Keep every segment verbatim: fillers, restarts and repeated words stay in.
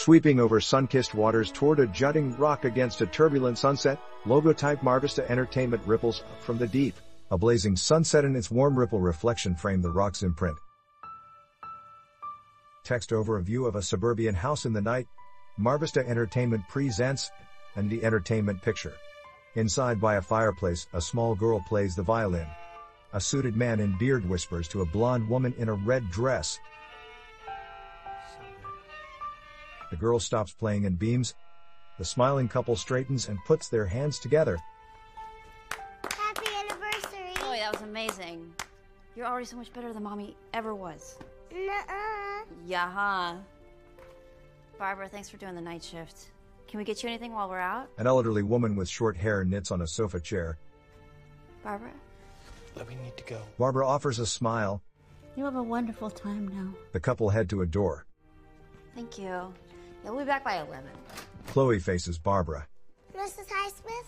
Sweeping over sun-kissed waters toward a jutting rock against a turbulent sunset, logo-type Marvista Entertainment ripples up from the deep. A blazing sunset and its warm ripple reflection frame the rock's imprint. Text over a view of a suburban house in the night. Marvista Entertainment presents an the entertainment picture. Inside by a fireplace, a small girl plays the violin. A suited man in beard whispers to a blonde woman in a red dress. The girl stops playing and beams. The smiling couple straightens and puts their hands together. Happy anniversary! Boy, that was amazing. You're already so much better than Mommy ever was. Nuh-uh. Yeah, huh? Barbara, thanks for doing the night shift. Can we get you anything while we're out? An elderly woman with short hair knits on a sofa chair. Barbara? Let me need to go. Barbara offers a smile. You have a wonderful time now. The couple head to a door. Thank you. Yeah, we'll be back by eleven. Chloe faces Barbara. Missus Highsmith?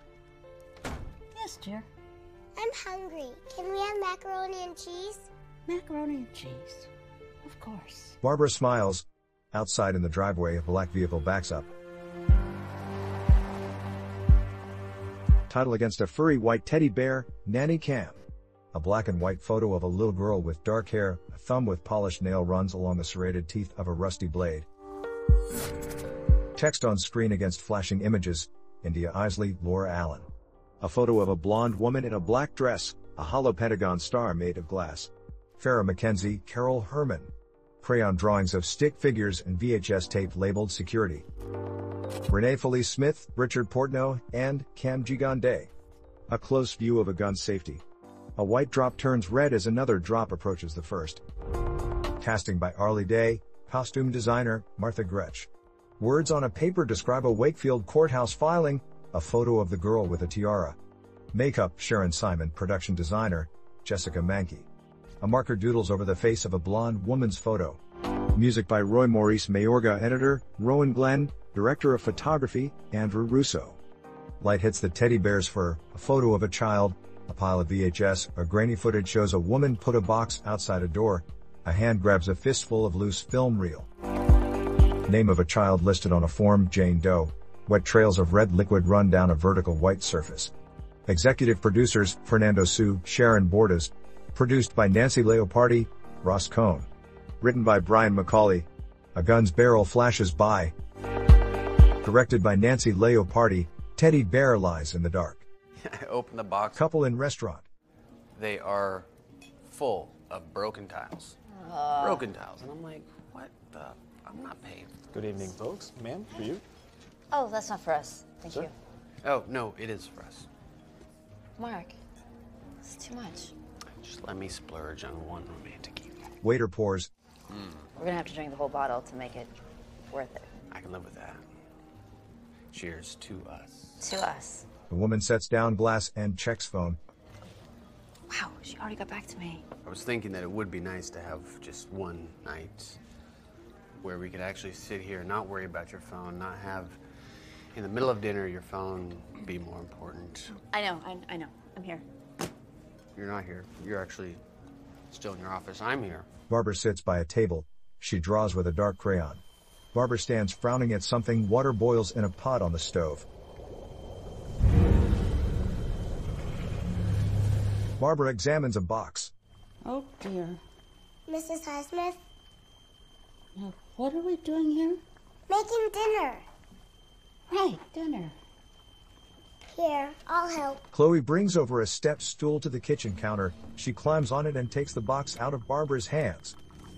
Yes, dear. I'm hungry. Can we have macaroni and cheese? Macaroni and cheese. Of course. Barbara smiles. Outside in the driveway, a black vehicle backs up. Title against a furry white teddy bear, Nanny Cam. A black and white photo of a little girl with dark hair, a thumb with polished nail runs along the serrated teeth of a rusty blade. Text on screen against flashing images, India Isley, Laura Allen. A photo of a blonde woman in a black dress, a hollow pentagon star made of glass. Farrah Mackenzie, Carol Herman. Crayon drawings of stick figures and V H S tape labeled security. Renee Felice Smith, Richard Portnow, and Cam Gigande. A close view of a gun's safety. A white drop turns red as another drop approaches the first. Casting by Arlie Day, costume designer, Martha Gretsch. Words on a paper describe a Wakefield courthouse filing, a photo of the girl with a tiara. Makeup, Sharon Simon, production designer, Jessica Mankey. A marker doodles over the face of a blonde woman's photo. Music by Roy Maurice Mayorga, editor, Rowan Glenn, director of photography, Andrew Russo. Light hits the teddy bear's fur, a photo of a child, a pile of V H S, a grainy footage shows a woman put a box outside a door, a hand grabs a fistful of loose film reel. Name of a child listed on a form, Jane Doe. Wet trails of red liquid run down a vertical white surface. Executive producers, Fernando Su, Sharon Bordas. Produced by Nancy Leopardi, Ross Cohn. Written by Brian McCauley. A gun's barrel flashes by. Directed by Nancy Leopardi, Teddy Bear lies in the dark. I open the box. Couple in restaurant. They are full of broken tiles. Uh. Broken tiles. And I'm like, what the? I'm not paying. Good evening, folks. Ma'am, for you? Oh, that's not for us. Thank Sir? you. Oh, no, it is for us. Mark, it's too much. Just let me splurge on one romantic evening. Waiter pours. Mm. We're gonna have to drink the whole bottle to make it worth it. I can live with that. Cheers to us. To us. The woman sets down glass and checks phone. Wow, she already got back to me. I was thinking that it would be nice to have just one night where we could actually sit here and not worry about your phone, not have, in the middle of dinner, your phone be more important. I know, I, I know. I'm here. You're not here. You're actually still in your office. I'm here. Barbara sits by a table. She draws with a dark crayon. Barbara stands frowning at something. Water boils in a pot on the stove. Barbara examines a box. Oh, dear. Missus Highsmith? Now, what are we doing here? Making dinner. Right, dinner. Here, I'll help. Chloe brings over a step stool to the kitchen counter. She climbs on it and takes the box out of Barbara's hands.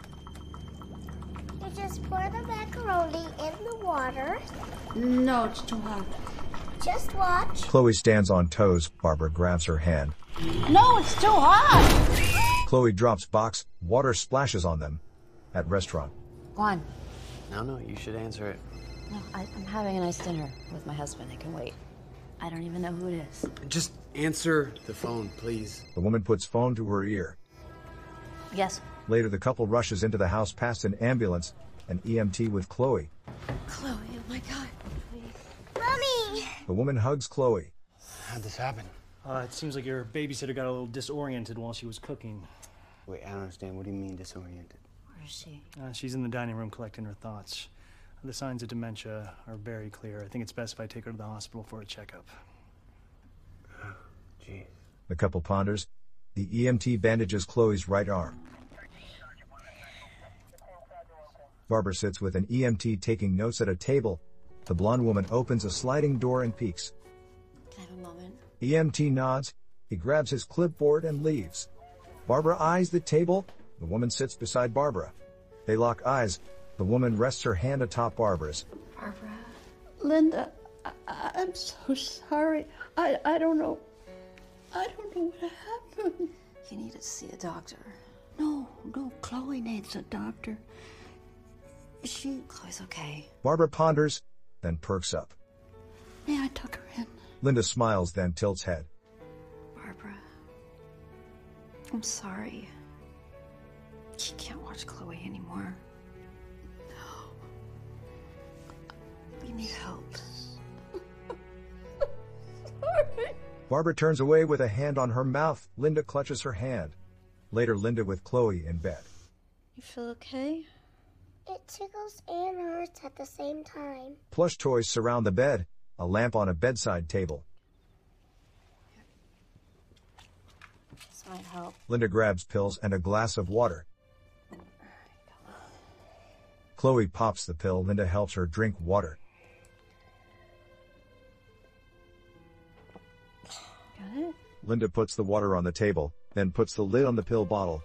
You just pour the macaroni in the water. No, it's too hot. Just watch. Chloe stands on toes. Barbara grabs her hand. No, it's too hot! Chloe drops box. Water splashes on them. At restaurant. Go on. No, no, you should answer it. No, I, I'm having a nice dinner with my husband. I can wait. I don't even know who it is. Just answer the phone, please. The woman puts phone to her ear. Yes. Later, the couple rushes into the house past an ambulance, an E M T with Chloe. Chloe, oh my God. Mommy! The woman hugs Chloe. How'd this happen? Uh, it seems like your babysitter got a little disoriented while she was cooking. Wait, I don't understand. What do you mean disoriented? Where is she? Uh, she's in the dining room collecting her thoughts. The signs of dementia are very clear. I think it's best if I take her to the hospital for a checkup. Jeez. The couple ponders. The E M T bandages Chloe's right arm. Barbara sits with an E M T taking notes at a table. The blonde woman opens a sliding door and peeks. Can I have a moment? E M T nods. He grabs his clipboard and leaves. Barbara eyes the table. The woman sits beside Barbara. They lock eyes. The woman rests her hand atop Barbara's. Barbara? Linda, I, I'm so sorry. I, I don't know. I don't know what happened. You need to see a doctor. No, no, Chloe needs a doctor. She... Chloe's okay. Barbara ponders, then perks up. May I tuck her in? Linda smiles, then tilts head. Barbara, I'm sorry. You can't watch Chloe anymore. No. We need help. Sorry. Barbara turns away with a hand on her mouth. Linda clutches her hand. Later, Linda with Chloe in bed. You feel okay? It tickles and hurts at the same time. Plush toys surround the bed, a lamp on a bedside table. This might help. Linda grabs pills and a glass of water. Chloe pops the pill. Linda helps her drink water. Got it? Linda puts the water on the table, then puts the lid on the pill bottle.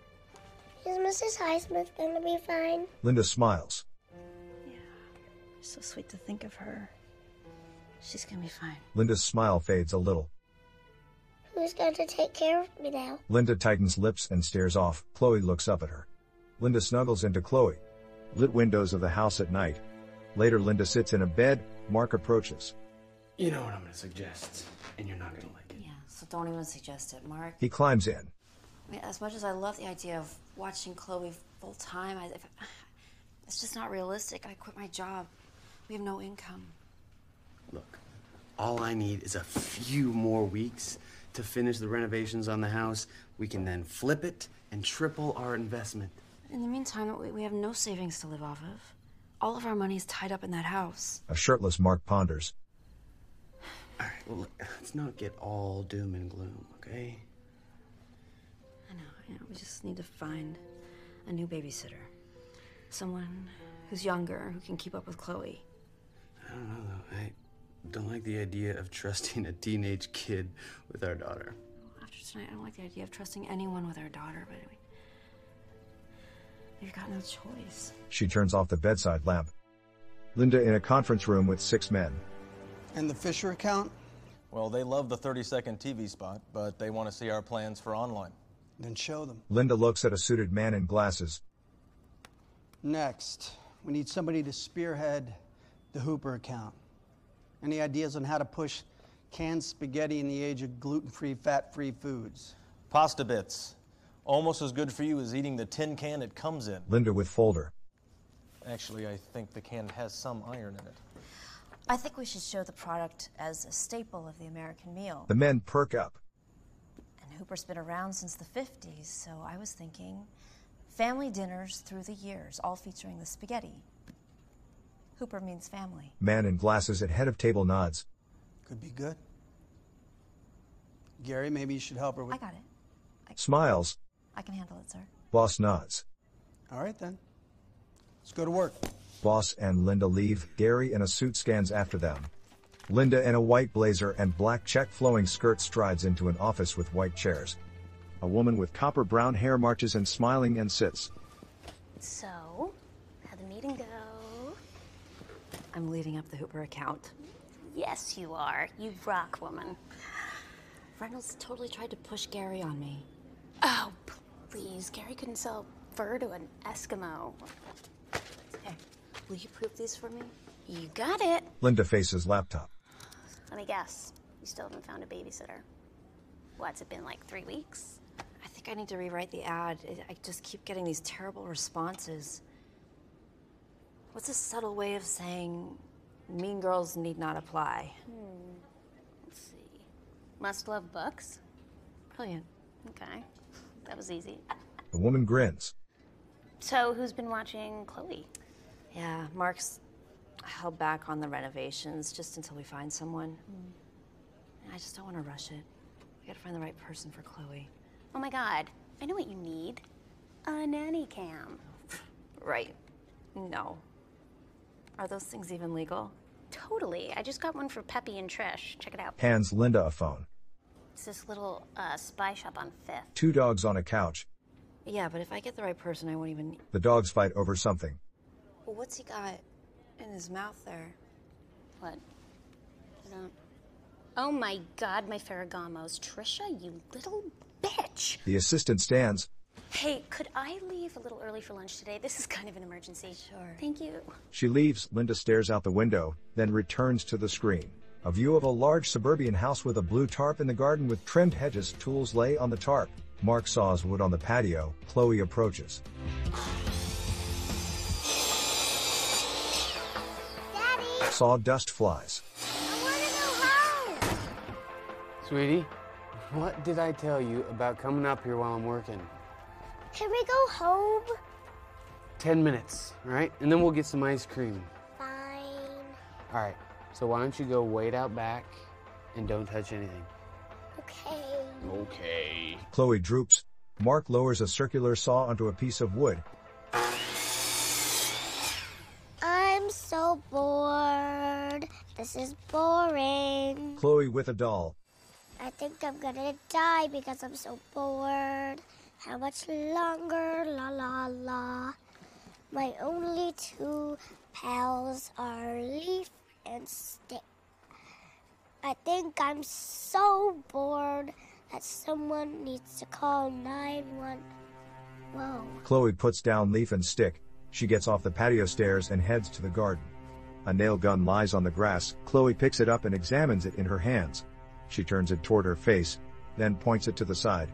Is Missus Highsmith gonna be fine? Linda smiles. Yeah. So sweet to think of her. She's gonna be fine. Linda's smile fades a little. Who's going to take care of me now? Linda tightens lips and stares off. Chloe looks up at her. Linda snuggles into Chloe. Lit windows of the house at night. Later, Linda sits in a bed. Mark approaches. You know what I'm gonna suggest, and you're not gonna like it. Yeah, so don't even suggest it, Mark. He climbs in. I mean, as much as I love the idea of watching Chloe full time, I, if, it's just not realistic. I quit my job. We have no income. Look, all I need is a few more weeks to finish the renovations on the house. We can then flip it and triple our investment. In the meantime, we, we have no savings to live off of. All of our money is tied up in that house. A shirtless Mark ponders. All right, well, look, let's not get all doom and gloom, okay? I know, I know. We just need to find a new babysitter. Someone who's younger, who can keep up with Chloe. I don't know, though. I don't like the idea of trusting a teenage kid with our daughter. After tonight, I don't like the idea of trusting anyone with our daughter, but anyway. We've got no choice. She turns off the bedside lamp. Linda in a conference room with six men. And the Fisher account? Well, they love the thirty second T V spot, but they want to see our plans for online. Then show them. Linda looks at a suited man in glasses. Next, we need somebody to spearhead the Hooper account. Any ideas on how to push canned spaghetti in the age of gluten-free, fat-free foods? Pasta bits. Almost as good for you as eating the tin can it comes in. Linda with folder. Actually, I think the can has some iron in it. I think we should show the product as a staple of the American meal. The men perk up. And Hooper's been around since the fifties, so I was thinking family dinners through the years, all featuring the spaghetti. Hooper means family. Man in glasses at head of table nods. Could be good. Gary, maybe you should help her with... I got it. I, Smiles. I can handle it, sir. Boss nods. All right, then. Let's go to work. Boss and Linda leave. Gary in a suit scans after them. Linda in a white blazer and black check flowing skirt strides into an office with white chairs. A woman with copper brown hair marches in smiling and sits. So, how'd the meeting go? I'm leading up the Hooper account. Yes, you are. You rock, woman. Reynolds totally tried to push Gary on me. Oh, please. Gary couldn't sell fur to an Eskimo. Hey, will you prove these for me? You got it. Linda faces laptop. Let me guess. You still haven't found a babysitter. What's it been, like three weeks? I think I need to rewrite the ad. I just keep getting these terrible responses. What's a subtle way of saying mean girls need not apply? Hmm. Let's see. Must love books? Brilliant. Okay. That was easy. The woman grins. So, who's been watching Chloe? Yeah, Mark's held back on the renovations just until we find someone. Mm. I just don't want to rush it. We gotta find the right person for Chloe. Oh my God, I know what you need. A nanny cam. Right. No. Are those things even legal? Totally. I just got one for Peppy and Trish. Check it out. Hands Linda a phone. It's this little uh, spy shop on Fifth. Two dogs on a couch. Yeah, but if I get the right person, I won't even... The dogs fight over something. Well, what's he got in his mouth there? What? I don't... Oh my God, my Ferragamos. Trisha, you little bitch. The assistant stands. Hey, could I leave a little early for lunch today? This is kind of an emergency. Sure. Thank you. She leaves. Linda stares out the window, then returns to the screen. A view of a large suburban house with a blue tarp in the garden with trimmed hedges. Tools lay on the tarp. Mark saws wood on the patio. Chloe approaches. Daddy! Sawdust flies. I want to go home! Sweetie, what did I tell you about coming up here while I'm working? Can we go home? Ten minutes, all right? And then we'll get some ice cream. Fine. All right, so why don't you go wait out back and don't touch anything? Okay. Okay. Chloe droops. Mark lowers a circular saw onto a piece of wood. I'm so bored. This is boring. Chloe with a doll. I think I'm gonna die because I'm so bored. How much longer? La la la. My only two pals are Leaf and Stick. I think I'm so bored that someone needs to call nine one one. Whoa. Chloe puts down Leaf and Stick. She gets off the patio stairs and heads to the garden. A nail gun lies on the grass. Chloe picks it up and examines it in her hands. She turns it toward her face, then points it to the side.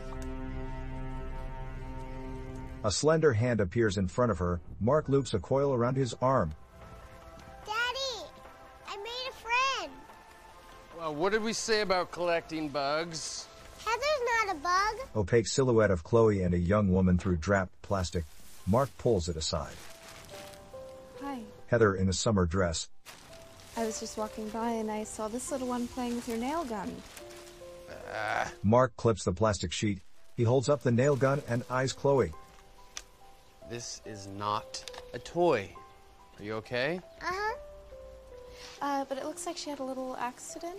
A slender hand appears in front of her. Mark loops a coil around his arm. Daddy, I made a friend. Well, what did we say about collecting bugs? Heather's not a bug. Opaque silhouette of Chloe and a young woman through draped plastic. Mark pulls it aside. Hi. Heather in a summer dress. I was just walking by and I saw this little one playing with your nail gun. Uh, Mark clips the plastic sheet. He holds up the nail gun and eyes Chloe. this is not a toy. Are you okay? Uh-huh. Uh, but it looks like she had a little accident.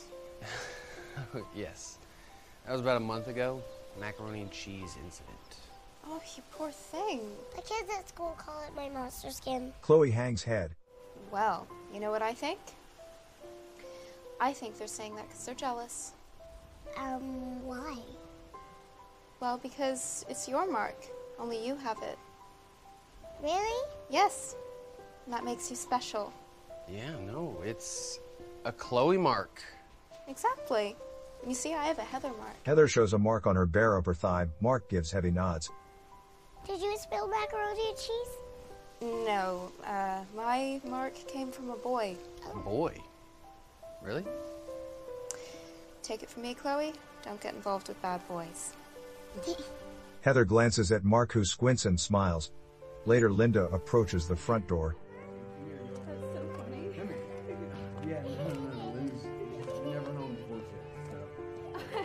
Yes. That was about a month ago. Macaroni and cheese incident. Oh, you poor thing. The kids at school call it my monster skin. Chloe hangs head. Well, you know what I think? I think they're saying that because they're jealous. Um, why? Well, because it's your mark. Only you have it. Really? Yes. And that makes you special. Yeah, no, it's a Chloe mark. Exactly. You see, I have a Heather mark. Heather shows a mark on her bare upper thigh. Mark gives heavy nods. Did you spill macaroni and cheese? No, uh, my mark came from a boy. A boy? Really? Take it from me, Chloe. Don't get involved with bad boys. Heather glances at Mark, who squints and smiles. Later, Linda approaches the front door. That's so funny. Yeah, no, no, Lynn's never known before today.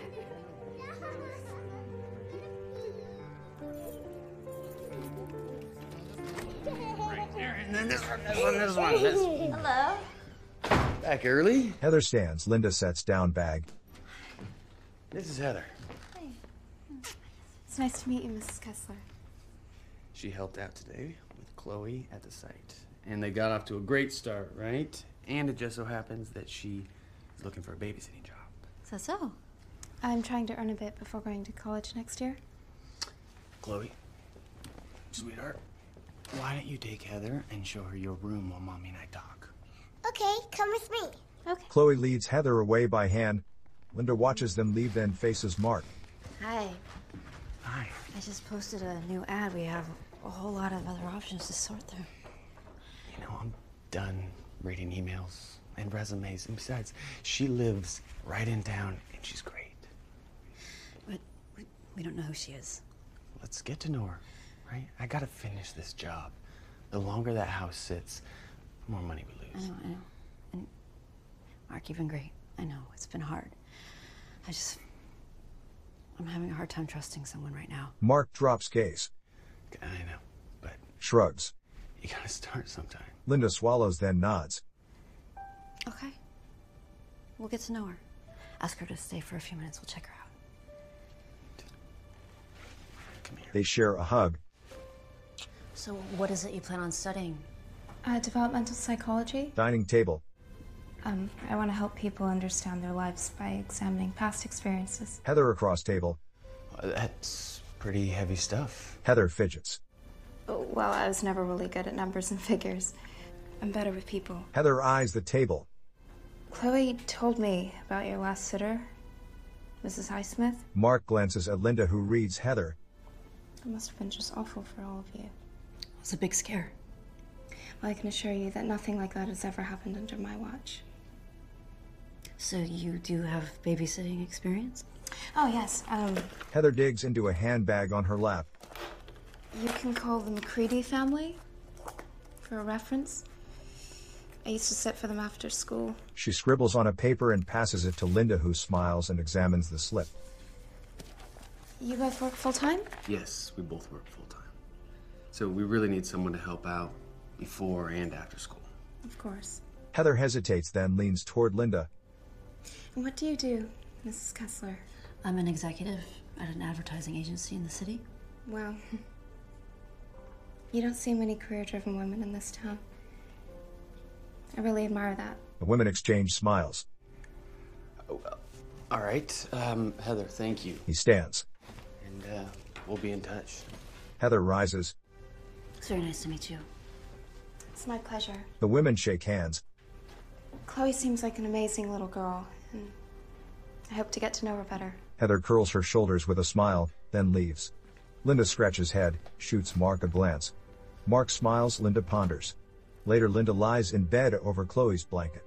Right there, and then this one, this one, this one. This one. Hello? Back early? Heather stands. Linda sets down bag. This is Heather. Hi. It's nice to meet you, Missus Kessler. She helped out today with Chloe at the site. And they got off to a great start, right? And it just so happens that she is looking for a babysitting job. So so. I'm trying to earn a bit before going to college next year. Chloe, sweetheart, why don't you take Heather and show her your room while Mommy and I talk? Okay, come with me. Okay. Chloe leads Heather away by hand. Linda watches them leave, then faces Mark. Hi. Hi. I just posted a new ad. We have a whole lot of other options to sort through. You know, I'm done reading emails and resumes. And besides, she lives right in town, and she's great. But we don't know who she is. Let's get to know her, right? I gotta finish this job. The longer that house sits, the more money we lose. I know, I know. And Mark, you've been great. I know, it's been hard. I just, I'm having a hard time trusting someone right now. Mark drops gaze. I know, but Shrugs. you gotta start sometime. Linda swallows, then nods. Okay. We'll get to know her. Ask her to stay for a few minutes. We'll check her out. Come here. They share a hug. So what is it you plan on studying? Uh, developmental psychology. Dining table. Um, I want to help people understand their lives by examining past experiences. Heather across table. Uh, that's pretty heavy stuff. Heather fidgets. Oh, well, I was never really good at numbers and figures. I'm better with people. Heather eyes the table. Chloe told me about your last sitter, Missus Highsmith. Mark glances at Linda, who reads Heather. It must have been just awful for all of you. It was a big scare. Well, I can assure you that nothing like that has ever happened under my watch. So you do have babysitting experience? Oh, yes. Um, Heather digs into a handbag on her lap. you can call the McCready family for a reference. I used to sit for them after school. She scribbles on a paper and passes it to Linda, who smiles and examines the slip. You both work full-time? Yes, we both work full-time. So we really need someone to help out before and after school. Of course. Heather hesitates, then leans toward Linda. And what do you do, Missus Kessler? I'm an executive at an advertising agency in the city. Well, you don't see many career-driven women in this town. I really admire that. The women exchange smiles. Oh, well, all right. Um, Heather, thank you. He stands. And uh, we'll be in touch. Heather rises. It's very nice to meet you. It's my pleasure. The women shake hands. Chloe seems like an amazing little girl, and I hope to get to know her better. Heather curls her shoulders with a smile, then leaves. Linda scratches head, shoots Mark a glance. Mark smiles, Linda ponders. Later, Linda lies in bed over Chloe's blanket.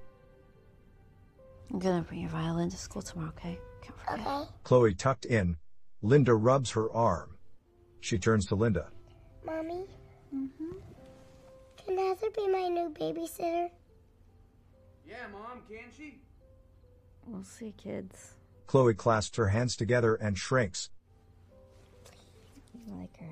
I'm gonna bring your violin to school tomorrow, okay? Can't forget. Okay. Chloe tucked in. Linda rubs her arm. She turns to Linda. Mommy? Mm-hmm. Can Heather be my new babysitter? Yeah, Mom, can she? We'll see, kids. Chloe clasps her hands together and shrinks. You like her,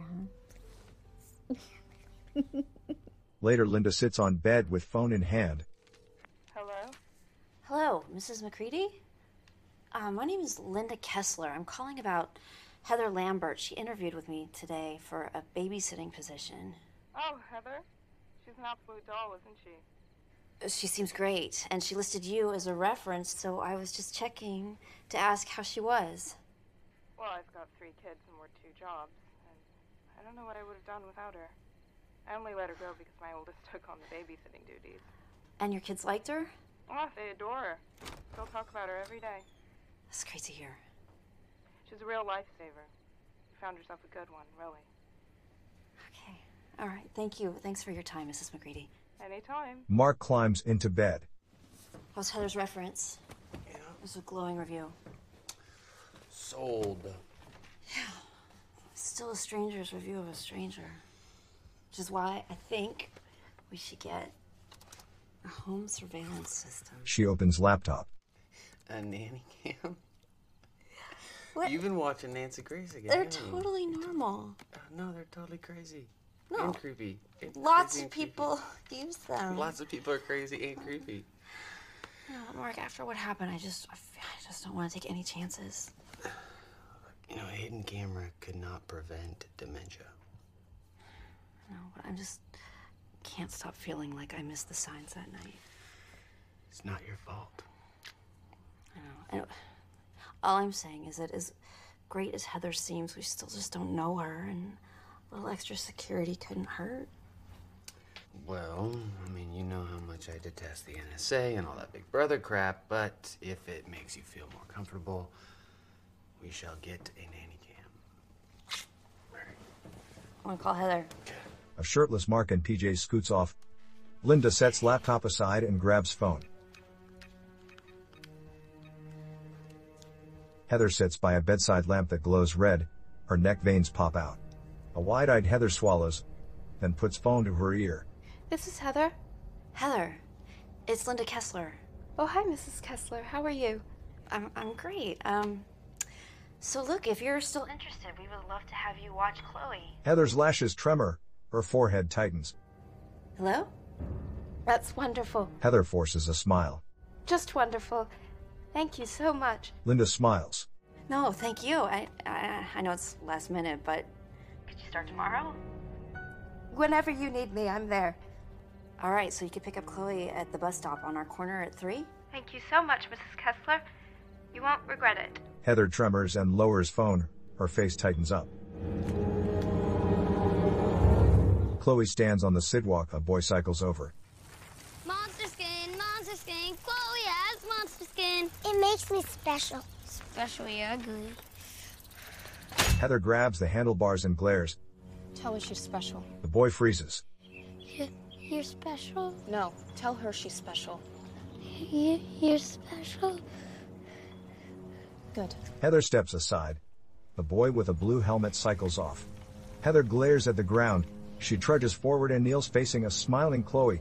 huh? Later, Linda sits on bed with phone in hand. Hello? Hello, Missus McCready? Uh, my name is Linda Kessler. I'm calling about Heather Lambert. She interviewed with me today for a babysitting position. Oh, Heather? She's an absolute doll, isn't she? She seems great, and she listed you as a reference, so I was just checking to ask how she was. Well, I've got three kids and work two jobs, and I don't know what I would have done without her. I only let her go because my oldest took on the babysitting duties. And your kids liked her? Oh, they adore her. Still talk about her every day. That's great to hear. She's a real lifesaver. You found yourself a good one, really. Okay. All right. Thank you. Thanks for your time, Missus McCready. Anytime. Mark climbs into bed. How's Heather's reference? Yeah. It was a glowing review. Sold. Yeah. Still a stranger's review of a stranger. Which is why I think we should get a home surveillance system. She opens laptop. A nanny cam? What? You've been watching Nancy Grace again. They're haven't you? totally normal. Uh, no, they're totally crazy. No. And creepy. And Lots crazy of and creepy. people use them. Lots of people are crazy and creepy. No, Mark, after what happened, I just, I f- I just don't want to take any chances. You know, a hidden camera could not prevent dementia. No, but I'm just can't stop feeling like I missed the signs that night. It's not your fault. I know. And all I'm saying is that as great as Heather seems, we still just don't know her, and a little extra security couldn't hurt. Well, I mean, you know how much I detest the N S A and all that Big Brother crap, but if it makes you feel more comfortable, we shall get a nanny cam. Right. I'm gonna call Heather. A shirtless Mark and P J scoots off. Linda sets laptop aside and grabs phone. Heather sits by a bedside lamp that glows red. Her neck veins pop out. A wide-eyed Heather swallows. then puts phone to her ear. This is Heather. Heather, it's Linda Kessler. Oh, hi, Missus Kessler. How are you? I'm, I'm great. Um, so look, if you're still interested, we would love to have you watch Chloe. Heather's lashes tremor. Her forehead tightens. Hello? That's wonderful. Heather forces a smile. Just wonderful. Thank you so much. Linda smiles. No, thank you. I, I, I know it's last minute, but could you start tomorrow? Whenever you need me, I'm there. All right, so you can pick up Chloe at the bus stop on our corner at three? Thank you so much, Missus Kessler. You won't regret it. Heather tremors and lowers phone. Her face tightens up. Chloe stands on the sidewalk. A boy cycles over. Monster skin, monster skin, Chloe has monster skin. It makes me special. Especially ugly. Heather grabs the handlebars and glares. Tell her she's special. The boy freezes. You, you're special? No, tell her she's special. You, you're special? Good. Heather steps aside. The boy with a blue helmet cycles off. Heather glares at the ground. She trudges forward and kneels facing a smiling Chloe.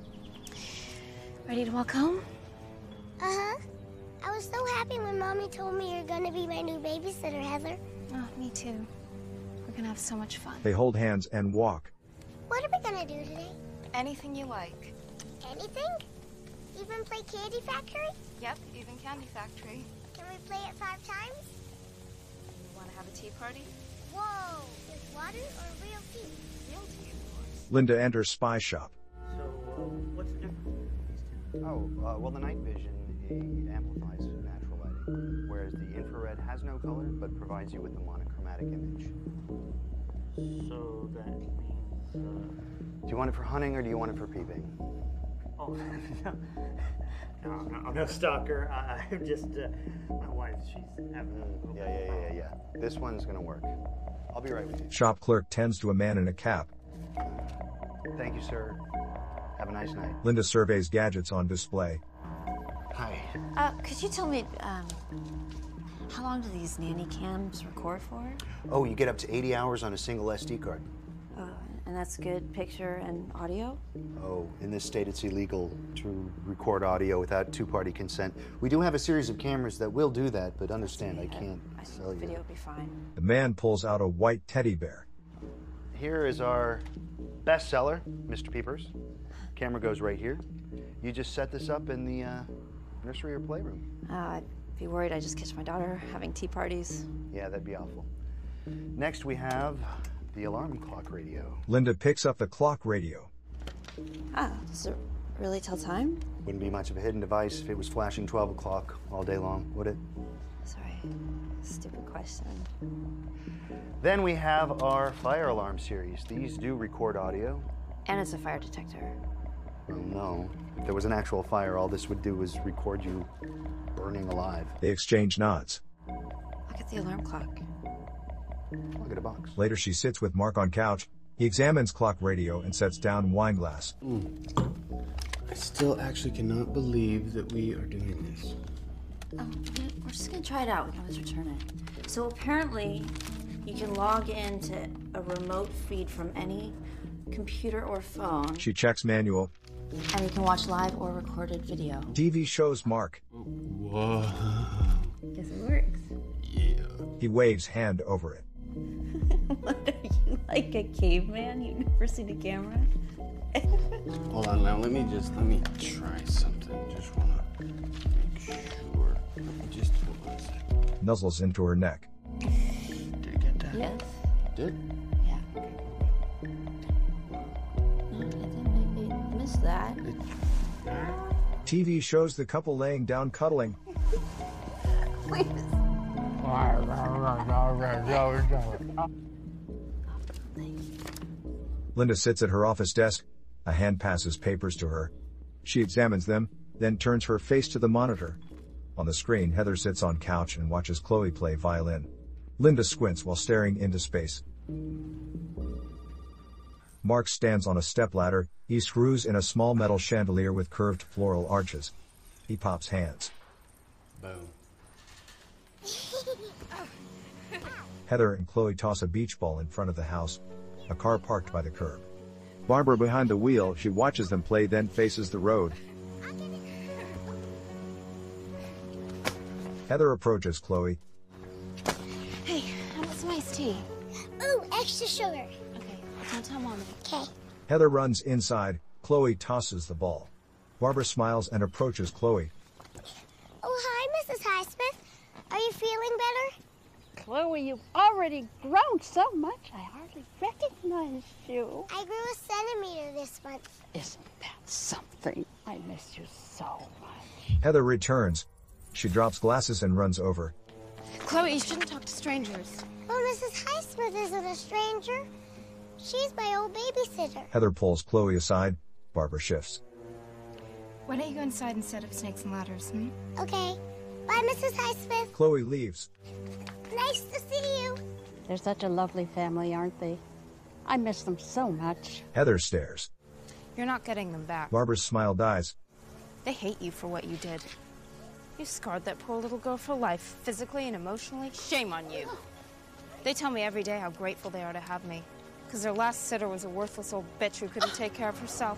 Ready to walk home? Uh-huh. I was so happy when Mommy told me you're gonna be my new babysitter, Heather. Oh, me too. We're gonna have so much fun. They hold hands and walk. What are we gonna do today? Anything you like. Anything? Even play Candy Factory? Yep, even Candy Factory. Can we play it five times? You want to have a tea party? Whoa! With water or real tea? Real tea, of course. Linda enters spy shop. So, uh, what's the difference between these two? Oh, uh, well, the night vision it amplifies natural lighting, whereas the infrared has no color but provides you with a monochromatic image. So that means. Uh... Do you want it for hunting or do you want it for peeping? Oh, no. No, I'm no, I'm no stalker. I, I'm just, uh, my wife, she's having a... Yeah, yeah, yeah, yeah. This one's gonna work. I'll be right with you. Shop clerk tends to a man in a cap. Thank you, sir. Have a nice night. Linda surveys gadgets on display. Hi. Uh, could you tell me, um, how long do these nanny cams record for? Oh, you get up to eighty hours on a single S D card. Oh, and that's good picture and audio? Oh, in this state it's illegal to record audio without two-party consent. We do have a series of cameras that will do that, but understand I can't I think sell you. video would be fine. The man pulls out a white teddy bear. Here is our bestseller, Mister Peepers. Camera goes right here. You just set this up in the uh, nursery or playroom. Uh, I'd be worried I just catch my daughter having tea parties. Yeah, that'd be awful. Next we have the alarm clock radio. Linda picks up the clock radio. Ah, does it really tell time? Wouldn't be much of a hidden device if it was flashing twelve o'clock all day long, would it? Sorry, stupid question. Then we have our fire alarm series. These do record audio. And it's a fire detector. Oh no. If there was an actual fire, all this would do is record you burning alive. They exchange nods. Look at the alarm clock. Look at a box. Later she sits with Mark on couch. He examines clock radio and sets down wine glass. Mm. I still actually cannot believe that we are doing this. Oh, we're just gonna try it out. We can always return it. So apparently, you can log into a remote feed from any computer or phone. She checks manual. And you can watch live or recorded video. T V shows Mark. Whoa. Guess it works. Yeah. He waves hand over it. What, are you like a caveman? You've never seen a camera? Hold on now, let me just, let me try something. Just wanna make sure. Just hold on a second. Nuzzles into her neck. Did it get that? Yes. Did? Yeah. No, it didn't make me miss that. T V shows the couple laying down cuddling. Wait. Linda sits at her office desk. A hand passes papers to her. She examines them, then turns her face to the monitor. On the screen, Heather sits on couch and watches Chloe play violin. Linda squints while staring into space. Mark stands on a stepladder. He screws in a small metal chandelier with curved floral arches. He pops hands. Boom. Heather and Chloe toss a beach ball in front of the house. A car parked by the curb. Barbara behind the wheel, she watches them play, then faces the road. Heather approaches Chloe. Hey, how about some iced tea? Ooh, extra sugar. Okay, don't tell Mommy. Okay. Heather runs inside. Chloe tosses the ball. Barbara smiles and approaches Chloe. Oh, hi, Missus Highsmith. Are you feeling better? Chloe, you've already grown so much, I hardly recognize you. I grew a centimeter this month. Isn't that something? I miss you so much. Heather returns. She drops glasses and runs over. Chloe, you shouldn't talk to strangers. Well, Missus Highsmith isn't a stranger. She's my old babysitter. Heather pulls Chloe aside. Barbara shifts. Why don't you go inside instead of snakes and ladders, hmm? Okay. Bye, Missus Highsmith. Chloe leaves. Nice to see you. They're such a lovely family, aren't they? I miss them so much. Heather stares. You're not getting them back. Barbara's smile dies. They hate you for what you did. You scarred that poor little girl for life, physically and emotionally. Shame on you. They tell me every day how grateful they are to have me, because their last sitter was a worthless old bitch who couldn't take care of herself.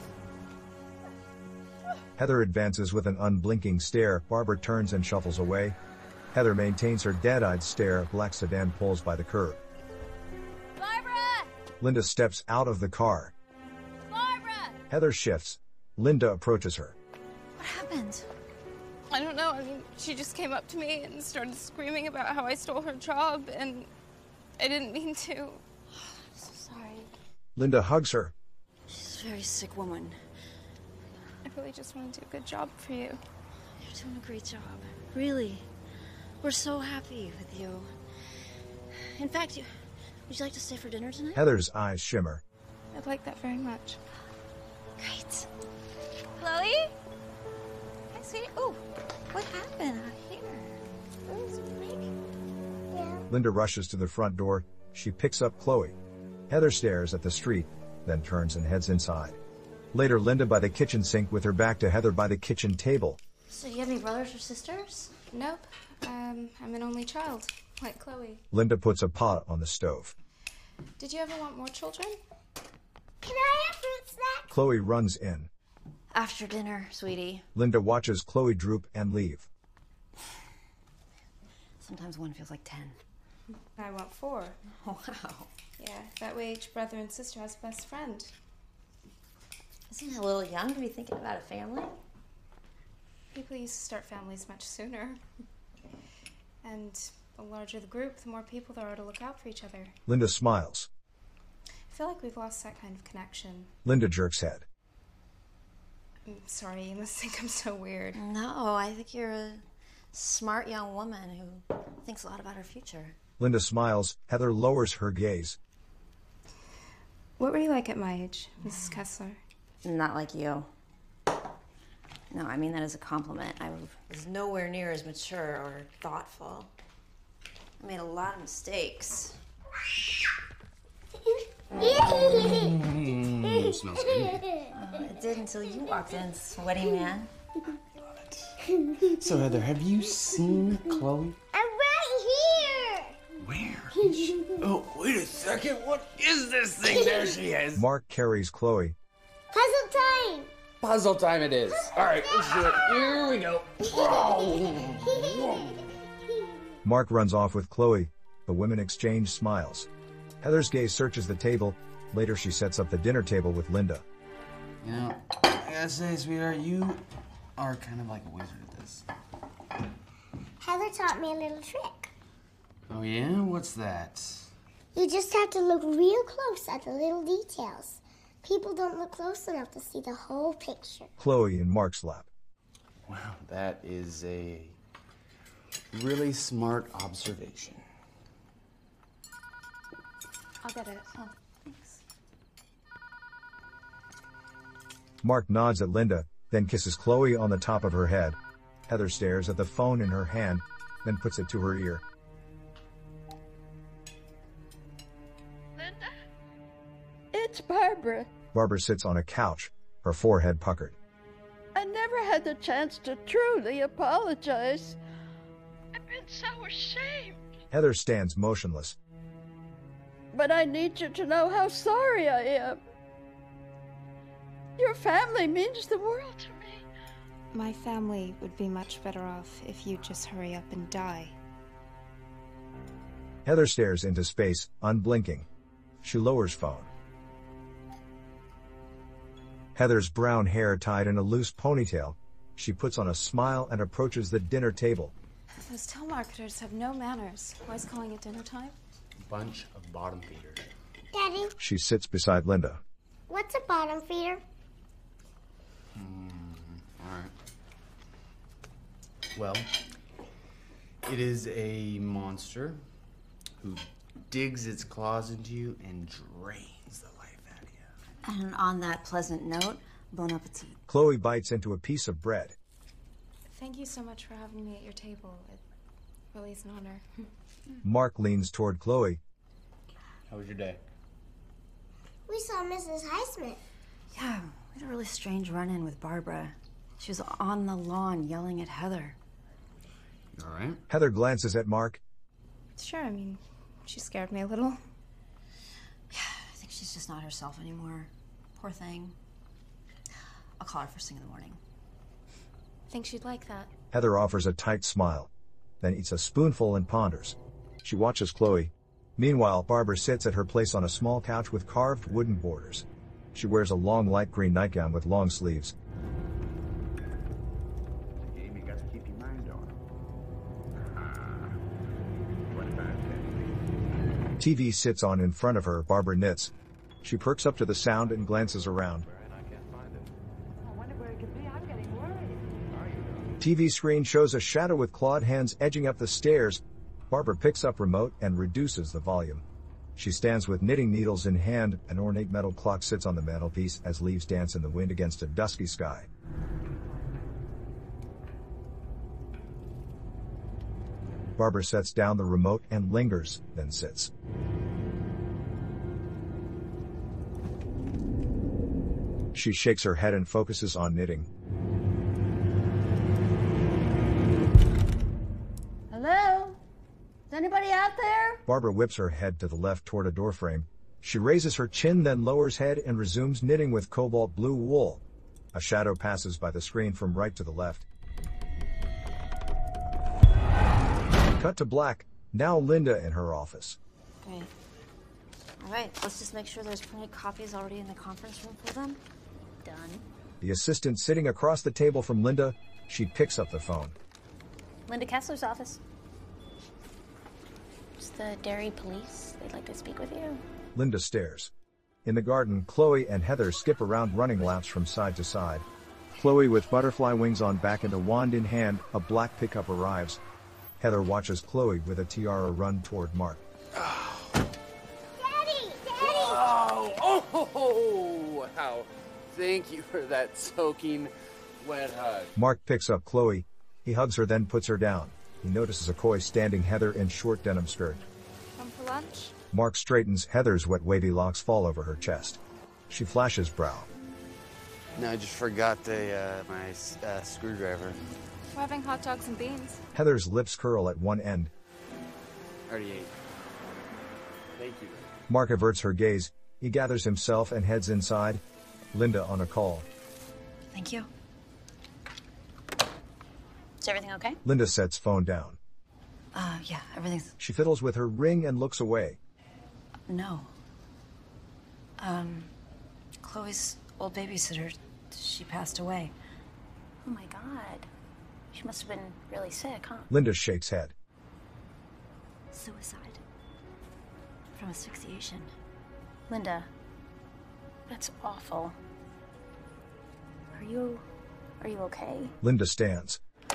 Heather advances with an unblinking stare. Barbara turns and shuffles away. Heather maintains her dead-eyed stare. Black sedan pulls by the curb. Barbara! Linda steps out of the car. Barbara! Heather shifts. Linda approaches her. What happened? I don't know. I mean, she just came up to me and started screaming about how I stole her job, and I didn't mean to. I'm so sorry. Linda hugs her. She's a very sick woman. I really just want to do a good job for you. You're doing a great job. Really. We're so happy with you. In fact, you, would you like to stay for dinner tonight? Heather's eyes shimmer. I'd like that very much. Great. Chloe? Hi, sweetie. Oh, what happened out here? Yeah. Linda rushes to the front door. She picks up Chloe. Heather stares at the street, then turns and heads inside. Later, Linda by the kitchen sink with her back to Heather by the kitchen table. So do you have any brothers or sisters? Nope. Um, I'm an only child, like Chloe. Linda puts a pot on the stove. Did you ever want more children? Can I have fruit snacks? Chloe runs in. After dinner, sweetie. Linda watches Chloe droop and leave. Sometimes one feels like ten. I want four. Oh, wow. Yeah, that way each brother and sister has a best friend. Isn't it a little young to be thinking about a family? People used to start families much sooner. And the larger the group, the more people there are to look out for each other. Linda smiles. I feel like we've lost that kind of connection. Linda jerks head. I'm sorry, you must think I'm so weird. No, I think you're a smart young woman who thinks a lot about her future. Linda smiles. Heather lowers her gaze. What were you like at my age, Missus Kessler? Not like you. No, I mean that as a compliment. I was nowhere near as mature or thoughtful. I made a lot of mistakes. Mm, smells good. Oh, it did until you walked in, sweaty man. So, Heather, have you seen Chloe? I'm right here. Where? Oh, wait a second. What is this thing? There she is. Mark carries Chloe. Puzzle time. Puzzle time it is. All right, let's do it. Here we go. Mark runs off with Chloe. The women exchange smiles. Heather's gaze searches the table. Later, she sets up the dinner table with Linda. You know, I gotta say, sweetheart, you are kind of like a wizard at this. Heather taught me a little trick. Oh, yeah? What's that? You just have to look real close at the little details. People don't look close enough to see the whole picture. Chloe in Mark's lap. Wow, that is a really smart observation. I'll get it. Oh, thanks. Mark nods at Linda, then kisses Chloe on the top of her head. Heather stares at the phone in her hand, then puts it to her ear. Linda? It's Barbara. Barbara sits on a couch, her forehead puckered. I never had the chance to truly apologize. I've been so ashamed. Heather stands motionless. But I need you to know how sorry I am. Your family means the world to me. My family would be much better off if you just hurry up and die. Heather stares into space, unblinking. She lowers phone. Heather's brown hair tied in a loose ponytail. She puts on a smile and approaches the dinner table. Those telemarketers have no manners. Always calling it dinner time. Bunch of bottom feeders. Daddy, She sits beside Linda. what's a bottom feeder? Hmm, all right. Well, it is a monster who digs its claws into you and drains the life out of you. And on that pleasant note, bon appetit. Chloe bites into a piece of bread. Thank you so much for having me at your table. It really is an honor. Mark leans toward Chloe. How was your day? We saw Missus Highsmith. Yeah, we had a really strange run-in with Barbara. She was on the lawn yelling at Heather. All right. Heather glances at Mark. Sure, I mean, she scared me a little. I think she's just not herself anymore. Poor thing. I'll call her first thing in the morning. Think she'd like that. Heather offers a tight smile, then eats a spoonful and ponders. She watches Chloe. Meanwhile, Barbara sits at her place on a small couch with carved wooden borders. She wears a long light green nightgown with long sleeves. Game you got to keep your mind on. Uh, twenty-five cents. T V sits on in front of her. Barbara knits. She perks up to the sound and glances around. I wonder where it could be. I'm getting worried. T V screen shows a shadow with clawed hands edging up the stairs. Barbara picks up remote and reduces the volume. She stands with knitting needles in hand. An ornate metal clock sits on the mantelpiece as leaves dance in the wind against a dusky sky. Barbara sets down the remote and lingers, then sits. She shakes her head and focuses on knitting. Hello? Is anybody out there? Barbara whips her head to the left toward a doorframe. She raises her chin, then lowers head and resumes knitting with cobalt blue wool. A shadow passes by the screen from right to the left. Cut to black. Now Linda in her office. Great. All right, let's just make sure there's plenty of copies already in the conference room for them. Done. The assistant sitting across the table from Linda, she picks up the phone. Linda Kessler's office. It's the dairy police. They'd like to speak with you. Linda stares. In the garden, Chloe and Heather skip around running laps from side to side. Chloe with butterfly wings on back and a wand in hand, a black pickup arrives. Heather watches Chloe with a tiara run toward Mark. Daddy! Daddy! Oh, oh, oh, oh, wow. Thank you for that soaking wet hug. Mark picks up Chloe. He hugs her, then puts her down. He notices a coy standing Heather in short denim skirt. Come for lunch? Mark straightens. Heather's wet wavy locks fall over her chest. She flashes brow. No, I just forgot the, uh, my uh, screwdriver. We're having hot dogs and beans. Heather's lips curl at one end. Already ate. Thank you. Mark averts her gaze. He gathers himself and heads inside. Linda on a call. Thank you. Is everything okay? Linda sets phone down. Uh, yeah, everything's... She fiddles with her ring and looks away. No. Um, Chloe's old babysitter, she passed away. Oh my god. She must have been really sick, huh? Linda shakes head. Suicide. From asphyxiation. Linda, that's awful. Are you... are you okay? Linda stands.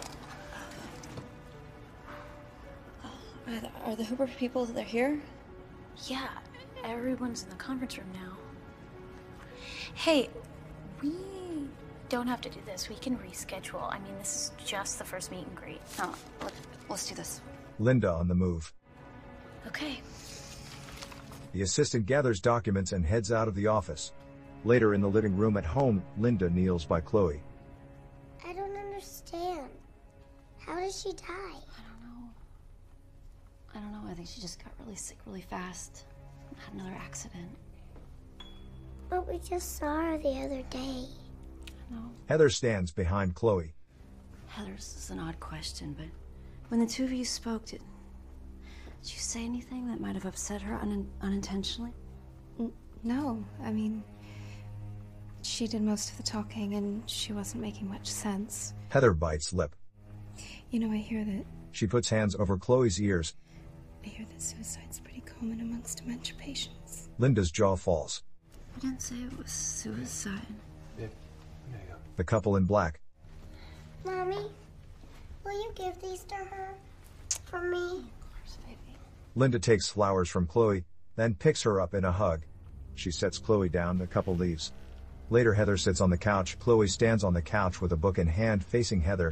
Are the, are the Hooper people, they're here? Yeah, everyone's in the conference room now. Hey, we don't have to do this. We can reschedule. I mean, this is just the first meet and greet. No, let, let's do this. Linda on the move. Okay. The assistant gathers documents and heads out of the office. Later in the living room at home, Linda kneels by Chloe. I don't understand. How did she die? I don't know. I don't know. I think she just got really sick really fast. Had another accident. But we just saw her the other day. No. Heather stands behind Chloe. Heather, this is an odd question, but when the two of you spoke, did, did you say anything that might have upset her un unintentionally? No, I mean, she did most of the talking and she wasn't making much sense. Heather bites lip. You know, I hear that She puts hands over Chloe's ears. I hear that suicide's pretty common amongst dementia patients. Linda's jaw falls. I didn't say it was suicide. Yeah, there you go. The couple in black. Mommy, will you give these to her? For me? Of course, baby. Linda takes flowers from Chloe, then picks her up in a hug. She sets Chloe down, the couple leaves. Later, Heather sits on the couch. Chloe stands on the couch with a book in hand, facing Heather.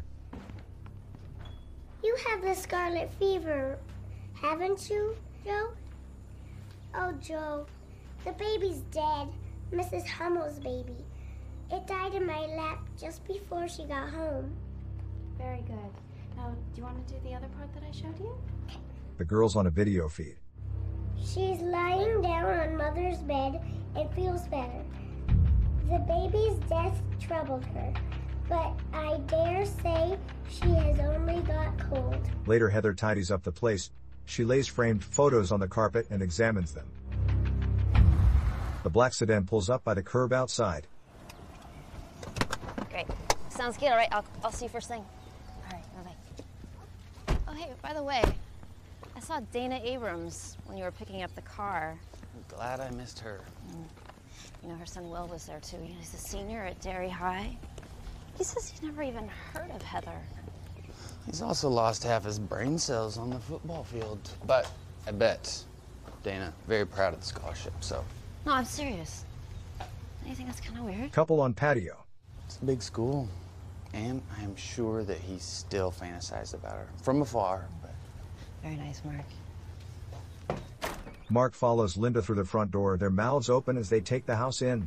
You have the scarlet fever, haven't you, Joe? Oh, Joe, the baby's dead. Missus Hummel's baby. It died in my lap just before she got home. Very good. Now, do you want to do the other part that I showed you? The girl's on a video feed. She's lying down on Mother's bed and feels better. The baby's death troubled her, but I dare say she has only got cold. Later, Heather tidies up the place. She lays framed photos on the carpet and examines them. The black sedan pulls up by the curb outside. Great. Sounds good. All right, I'll, I'll see you first thing. All right, bye-bye. Oh, hey, by the way, I saw Dana Abrams when you were picking up the car. I'm glad I missed her. Mm. You know, her son Will was there, too. You know, he's a senior at Derry High. He says he's never even heard of Heather. He's also lost half his brain cells on the football field. But I bet Dana, very proud of the scholarship, so. No, I'm serious. Anything that's kind of weird? Couple on patio. It's a big school. And I am sure that he still fantasized about her. From afar, but. Very nice, Mark. Mark follows Linda through the front door, their mouths open as they take the house in.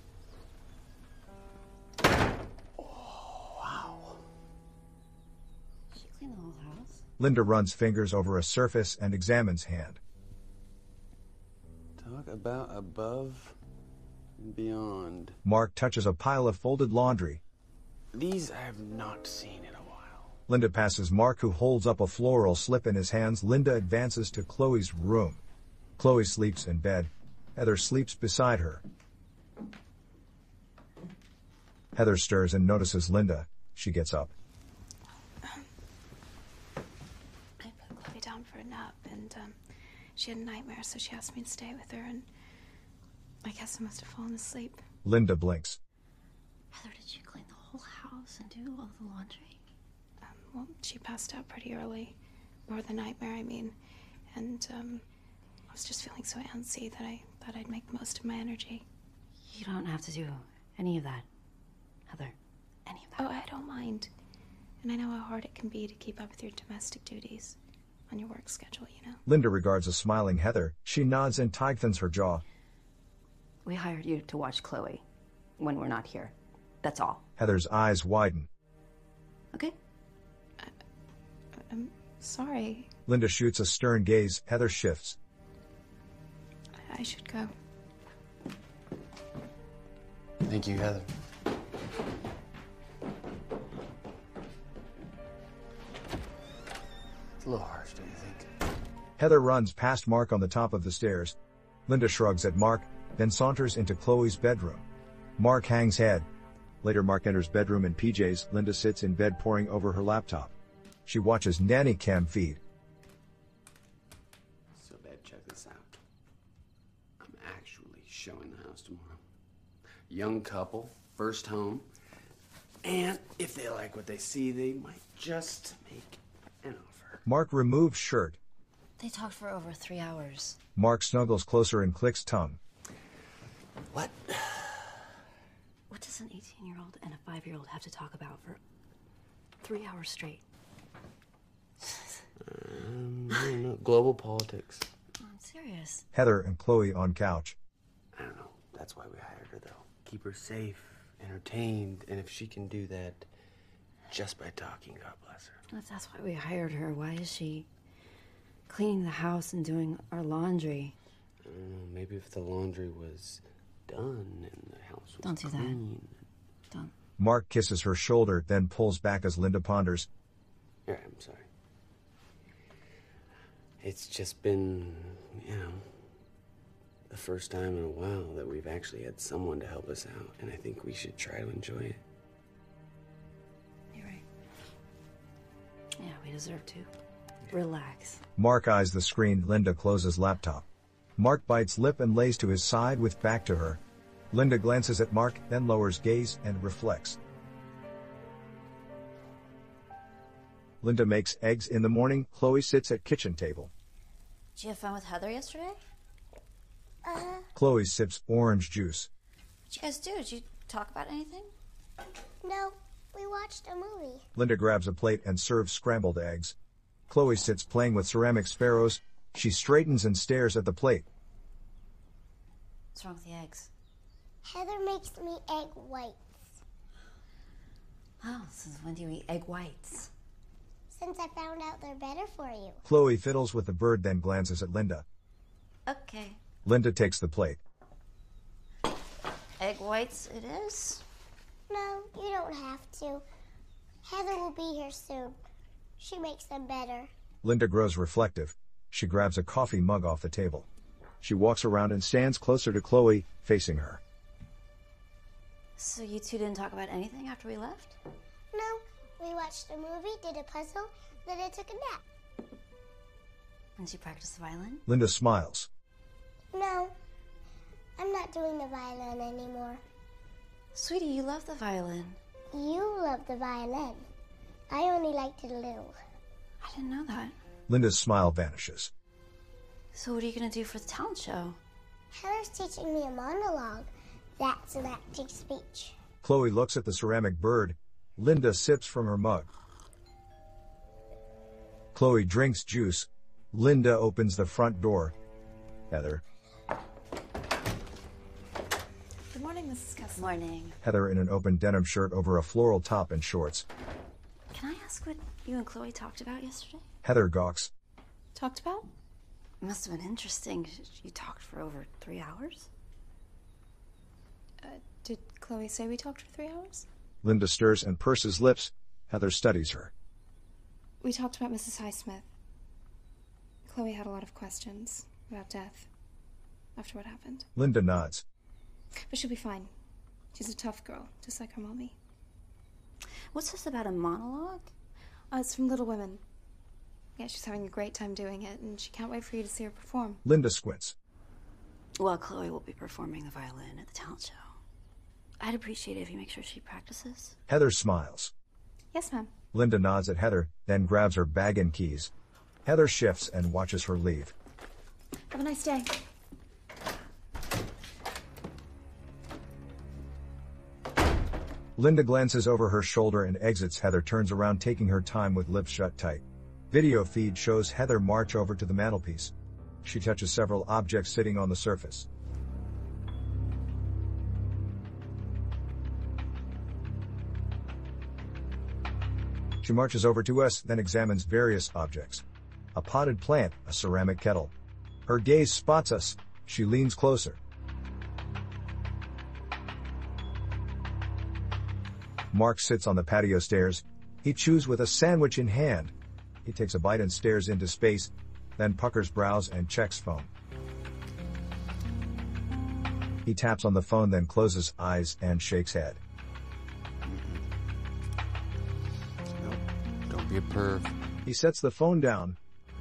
Clean the whole house. Linda runs fingers over a surface and examines hand. Talk about above and beyond. Mark touches a pile of folded laundry. These I have not seen in a while. Linda passes Mark, who holds up a floral slip in his hands. Linda advances to Chloe's room. Chloe sleeps in bed. Heather sleeps beside her. Heather stirs and notices Linda. She gets up. I put Chloe down for a nap, and um, she had a nightmare, so she asked me to stay with her, and I guess I must have fallen asleep. Linda blinks. Heather, did you clean the whole house and do all the laundry? Um, well, she passed out pretty early, or the nightmare, I mean, and um, I was just feeling so antsy that I thought I'd make the most of my energy. You don't have to do any of that, Heather. Any of that. Oh, I don't mind. And I know how hard it can be to keep up with your domestic duties on your work schedule, you know. Linda regards a smiling Heather. She nods and tightens her jaw. We hired you to watch Chloe when we're not here. That's all. Heather's eyes widen. Okay? I, I'm sorry. Linda shoots a stern gaze. Heather shifts. I should go. Thank you, Heather. It's a little harsh, don't you think? Heather runs past Mark on the top of the stairs. Linda shrugs at Mark, then saunters into Chloe's bedroom. Mark hangs head. Later, Mark enters bedroom in P Js. Linda sits in bed poring over her laptop. She watches nanny cam feed. So babe, check this out. I'm actually showing the house tomorrow. Young couple, first home. And if they like what they see, they might just make an offer. Mark removes shirt. They talked for over three hours. Mark snuggles closer and clicks tongue. What? What does an eighteen-year-old and a five-year-old have to talk about for three hours straight? Um, I don't know. Global politics. I'm serious. Heather and Chloe on couch. I don't know. That's why we hired her, though. Keep her safe, entertained, and if she can do that just by talking, God bless her. If that's why we hired her, why is she cleaning the house and doing our laundry? I don't know. Maybe if the laundry was done and the house was Don't do that. clean. Don't. Mark kisses her shoulder, then pulls back as Linda ponders. Here, I'm sorry. It's just been, you know, the first time in a while that we've actually had someone to help us out, and I think we should try to enjoy it. You're right. Yeah, we deserve to. Relax. Mark eyes the screen. Linda closes laptop. Mark bites lip and lays to his side with back to her. Linda glances at Mark, then lowers gaze and reflects. Linda makes eggs in the morning. Chloe sits at kitchen table. Did you have fun with Heather yesterday? Uh-huh. Chloe sips orange juice. What'd you guys do? Did you talk about anything? No, we watched a movie. Linda grabs a plate and serves scrambled eggs. Chloe sits playing with ceramic sparrows. She straightens and stares at the plate. What's wrong with the eggs? Heather makes me egg whites. Oh, since when do you eat egg whites? Since I found out they're better for you. Chloe fiddles with the bird, then glances at Linda. Okay. Linda takes the plate. Egg whites it is? No, you don't have to. Heather will be here soon. She makes them better. Linda grows reflective. She grabs a coffee mug off the table. She walks around and stands closer to Chloe, facing her. So you two didn't talk about anything after we left? No, we watched a movie, did a puzzle, then I took a nap. Did you practice the violin? Linda smiles. No, I'm not doing the violin anymore. Sweetie, you love the violin. You love the violin. I only liked it a little. I didn't know that. Linda's smile vanishes. So what are you going to do for the talent show? Heather's teaching me a monologue. That's an acting speech. Chloe looks at the ceramic bird. Linda sips from her mug. Chloe drinks juice. Linda opens the front door. Heather. Good morning, Missus Kessler. Morning. Heather in an open denim shirt over a floral top and shorts. Can I ask what you and Chloe talked about yesterday? Heather gawks. Talked about? It must have been interesting. You talked for over three hours? Uh, did Chloe say we talked for three hours? Linda stirs and purses lips. Heather studies her. We talked about Missus Highsmith. Chloe had a lot of questions about death after what happened. Linda nods. But she'll be fine. She's a tough girl, just like her mommy. What's this about a monologue? Uh, it's from Little Women. Yeah, she's having a great time doing it, and she can't wait for you to see her perform. Linda squints. Well, Chloe will be performing the violin at the talent show. I'd appreciate it if you make sure she practices. Heather smiles. Yes, ma'am. Linda nods at Heather, then grabs her bag and keys. Heather shifts and watches her leave. Have a nice day. Linda glances over her shoulder and exits. Heather turns around, taking her time with lips shut tight. Video feed shows Heather march over to the mantelpiece. She touches several objects sitting on the surface. She marches over to us, then examines various objects. A potted plant, a ceramic kettle. Her gaze spots us. She leans closer. Mark sits on the patio stairs. He chews with a sandwich in hand. He takes a bite and stares into space, then puckers brows and checks phone. He taps on the phone, then closes eyes and shakes head. Don't be a perv. He sets the phone down.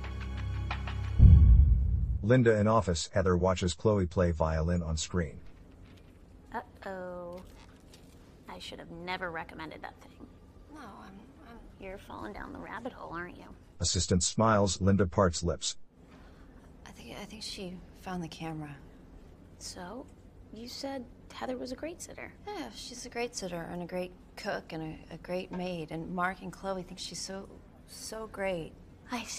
Linda in office. Heather watches Chloe play violin on screen. Uh-oh. I should have never recommended that thing. No, I'm, I'm... You're falling down the rabbit hole, aren't you? Assistant smiles. Linda parts lips. I think, I think she found the camera. So, you said Heather was a great sitter. Yeah, she's a great sitter and a great cook and a, a great maid. And Mark and Chloe think she's so, so great. I see.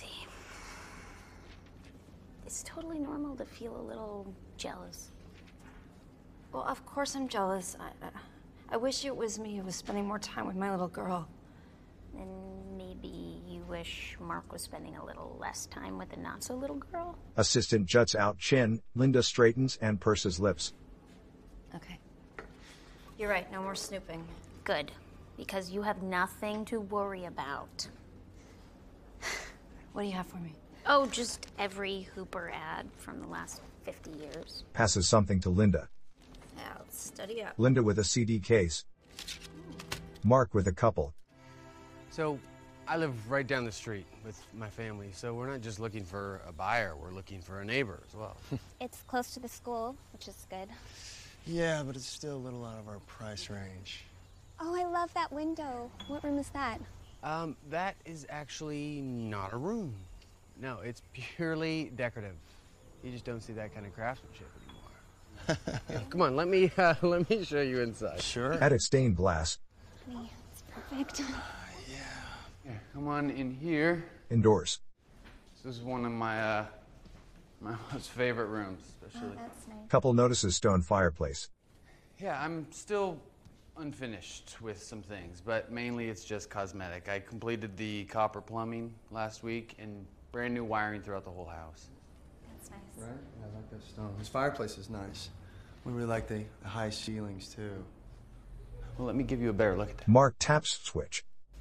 It's totally normal to feel a little jealous. Well, of course I'm jealous. I, I, I wish it was me who was spending more time with my little girl. And maybe you wish Mark was spending a little less time with the not-so-little girl? Assistant juts out chin. Linda straightens and purses lips. Okay. You're right, no more snooping. Good, because you have nothing to worry about. What do you have for me? Oh, just every Hooper ad from the last fifty years. Passes something to Linda. Now, study up. Linda with a C D case. Mark with a couple. So, I live right down the street with my family, so we're not just looking for a buyer, we're looking for a neighbor as well. It's close to the school, which is good. Yeah, but it's still a little out of our price range. Oh, I love that window. What room is that? Um, that is actually not a room. No, it's purely decorative. You just don't see that kind of craftsmanship anymore. Yeah, come on, let me uh, let me show you inside. Sure. Attic stained glass. Honey, it's perfect. Yeah, come on in here. Indoors. This is one of my uh, my most favorite rooms, especially. Oh, that's nice. Couple notices stone fireplace. Yeah, I'm still unfinished with some things, but mainly it's just cosmetic. I completed the copper plumbing last week and brand new wiring throughout the whole house. That's nice. Right? I like that stone. This fireplace is nice. We really like the, the high ceilings, too. Well, let me give you a better look at that. Mark taps switch.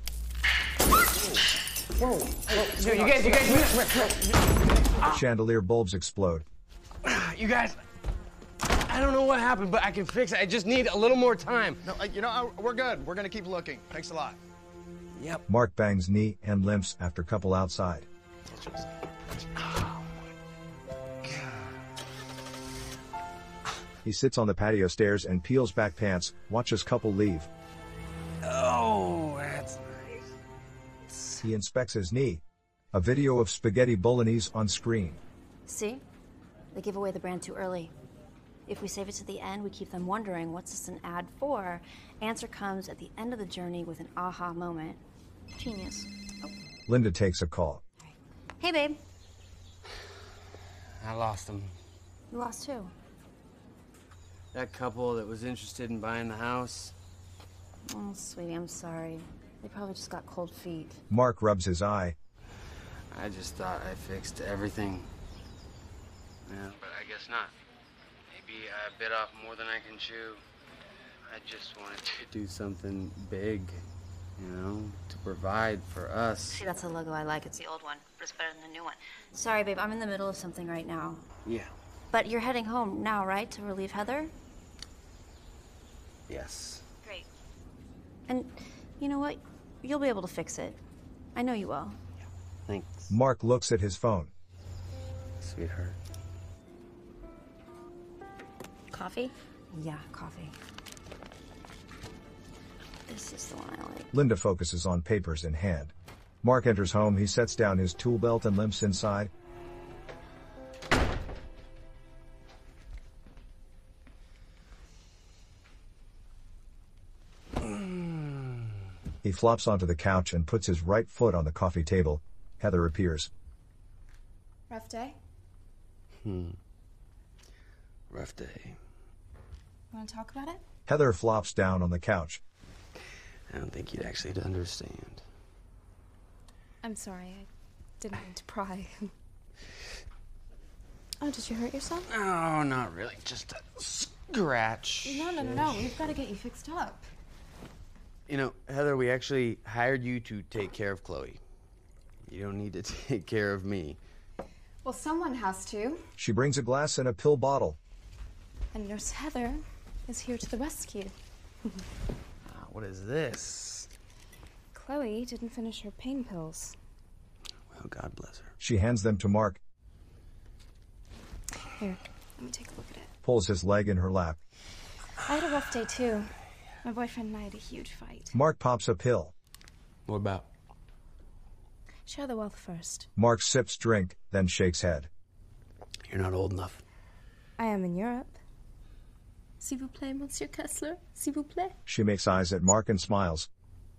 Whoa! Whoa. You guys, you guys, Chandelier bulbs explode. you guys, I don't know what happened, but I can fix it. I just need a little more time. No, you know, we're good. We're gonna keep looking. Thanks a lot. Yep. Mark bangs knee and limps after couple outside. He sits on the patio stairs and peels back pants, watches couple leave. Oh, that's nice. He inspects his knee. A video of spaghetti bolognese on screen. See? They give away the brand too early. If we save it to the end, we keep them wondering, what's this an ad for? Answer comes at the end of the journey with an aha moment. Genius. Oh. Linda takes a call. Hey, babe. I lost them. You lost who? That couple that was interested in buying the house. Oh, sweetie, I'm sorry. They probably just got cold feet. Mark rubs his eye. I just thought I fixed everything. Yeah, but I guess not. Maybe I bit off more than I can chew. I just wanted to do something big, you know, to provide for us. See, that's the logo I like. It's the old one, but it's better than the new one. Sorry, babe, I'm in the middle of something right now. Yeah. But you're heading home now, right, to relieve Heather? Yes. Great. And you know what? You'll be able to fix it. I know you will. Thanks. Mark looks at his phone. Sweetheart. Coffee? Yeah, coffee. This is the one I like. Linda focuses on papers in hand. Mark enters home. He sets down his tool belt and limps inside. He flops onto the couch and puts his right foot on the coffee table. Heather appears. Rough day? Hmm. Rough day. Want to talk about it? Heather flops down on the couch. I don't think you'd actually understand. I'm sorry. I didn't mean to pry. Oh, did you hurt yourself? Oh, not really. Just a scratch. No, no, no, no. We've got to get you fixed up. You know, Heather, we actually hired you to take care of Chloe. You don't need to take care of me. Well, someone has to. She brings a glass and a pill bottle. And Nurse Heather is here to the rescue. Ah, what is this? Chloe didn't finish her pain pills. Well, God bless her. She hands them to Mark. Here, let me take a look at it. Pulls his leg in her lap. I had a rough day, too. My boyfriend and I had a huge fight. Mark pops a pill. What about? Share the wealth first. Mark sips drink, then shakes head. You're not old enough. I am in Europe. S'il vous plaît, Monsieur Kessler. S'il vous plaît. She makes eyes at Mark and smiles.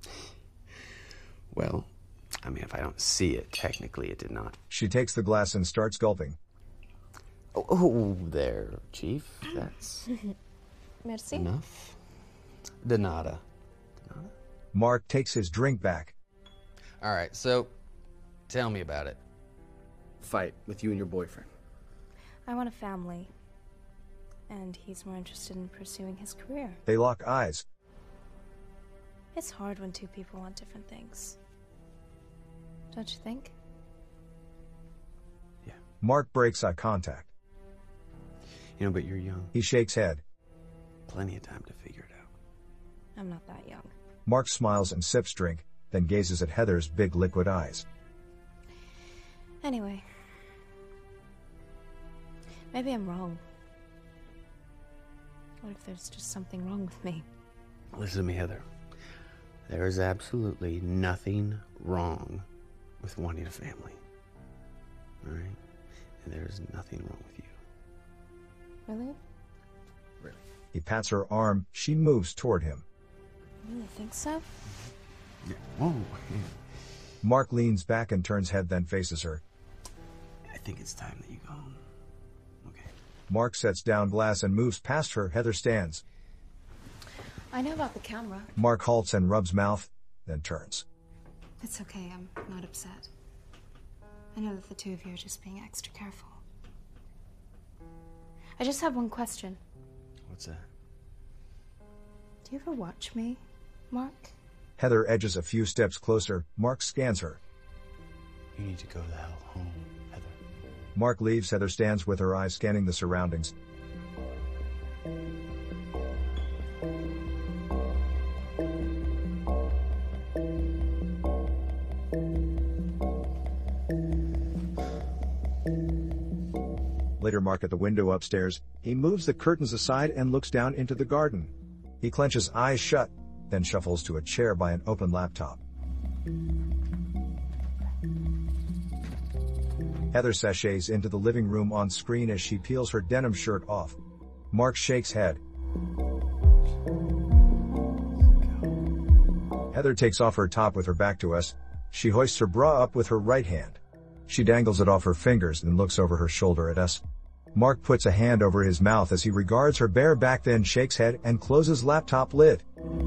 Well, I mean, if I don't see it, technically it did not. She takes the glass and starts gulping. Oh, oh there, Chief. That's Merci. enough. De nada. Mark takes his drink back. All right, so tell me about it. Fight with you and your boyfriend. I want a family. and he's more interested in pursuing his career. They lock eyes. It's hard when two people want different things. Don't you think? Mark breaks eye contact. You know, but you're young. He shakes head. Plenty of time to figure it out. I'm not that young. Mark smiles and sips drink, then gazes at Heather's big liquid eyes. Anyway, maybe I'm wrong. What if there's just something wrong with me? Listen to me, Heather. There is absolutely nothing wrong with wanting a family. All right? And there is nothing wrong with you. Really? Really. He pats her arm. She moves toward him. You really think so? Yeah. Whoa. Mark leans back and turns head, then faces her. I think it's time that you go home. Okay. Mark sets down glass and moves past her. Heather stands. I know about the camera. Mark halts and rubs mouth, then turns. It's okay, I'm not upset. I know that the two of you are just being extra careful. I just have one question. What's that? Do you ever watch me, Mark? Heather edges a few steps closer. Mark scans her. You need to go the hell home, Heather. Mark leaves. Heather stands with her eyes scanning the surroundings. Later, Mark at the window upstairs. He moves the curtains aside and looks down into the garden. He clenches eyes shut, then shuffles to a chair by an open laptop. Heather sachets into the living room on screen as she peels her denim shirt off. Mark shakes head. Heather takes off her top with her back to us. She hoists her bra up with her right hand. She dangles it off her fingers and looks over her shoulder at us. Mark puts a hand over his mouth as he regards her bare back, then shakes head and closes laptop lid.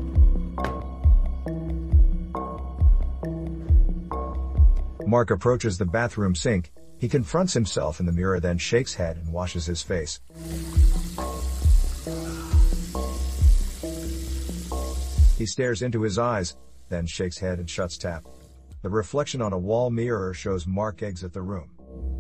Mark approaches the bathroom sink. He confronts himself in the mirror, then shakes head and washes his face. He stares into his eyes, then shakes head and shuts tap. The reflection on a wall mirror shows Mark exit the room.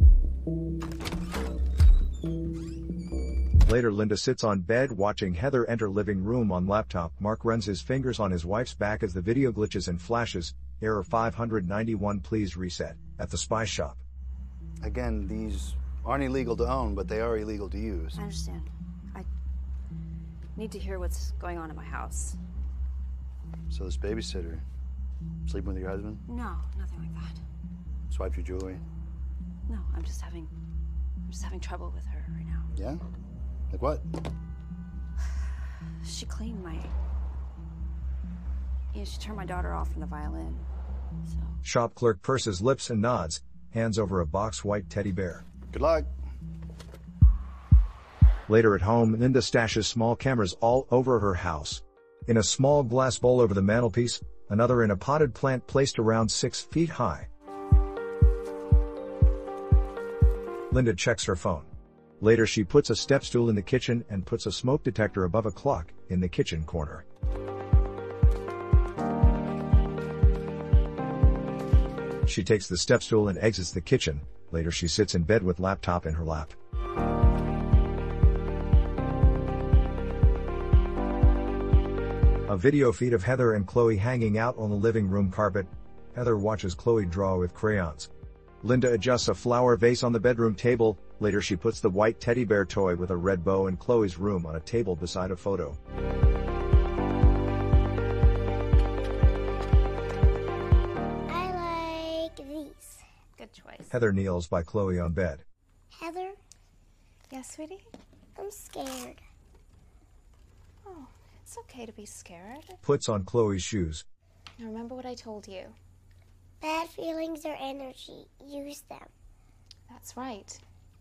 Later, Linda sits on bed watching Heather enter living room on laptop. Mark runs his fingers on his wife's back as the video glitches and flashes. Error five hundred ninety-one, please reset. At the spy shop. Again, these aren't illegal to own, but they are illegal to use. I understand. I need to hear what's going on in my house. So this babysitter, sleeping with your husband? No, nothing like that. Swipe your jewelry? No, I'm just having, I'm just having trouble with her right now. Yeah? Like what? She cleaned my, yeah, she turned my daughter off from the violin, so. Shop clerk purses lips and nods, hands over a box white teddy bear. Good luck. Later at home, Linda stashes small cameras all over her house. In a small glass bowl over the mantelpiece, another in a potted plant placed around six feet high. Linda checks her phone. Later, she puts a step stool in the kitchen and puts a smoke detector above a clock in the kitchen corner. She takes the step stool and exits the kitchen. Later, she sits in bed with laptop in her lap. A video feed of Heather and Chloe hanging out on the living room carpet. Heather watches Chloe draw with crayons. Linda adjusts a flower vase on the bedroom table. Later, she puts the white teddy bear toy with a red bow in Chloe's room on a table beside a photo. I like these. Good choice. Heather kneels by Chloe on bed. Heather, Yes, sweetie? I'm scared. Oh, it's okay to be scared. Puts on Chloe's shoes. Now remember what I told you. Bad feelings are energy. Use them. That's right.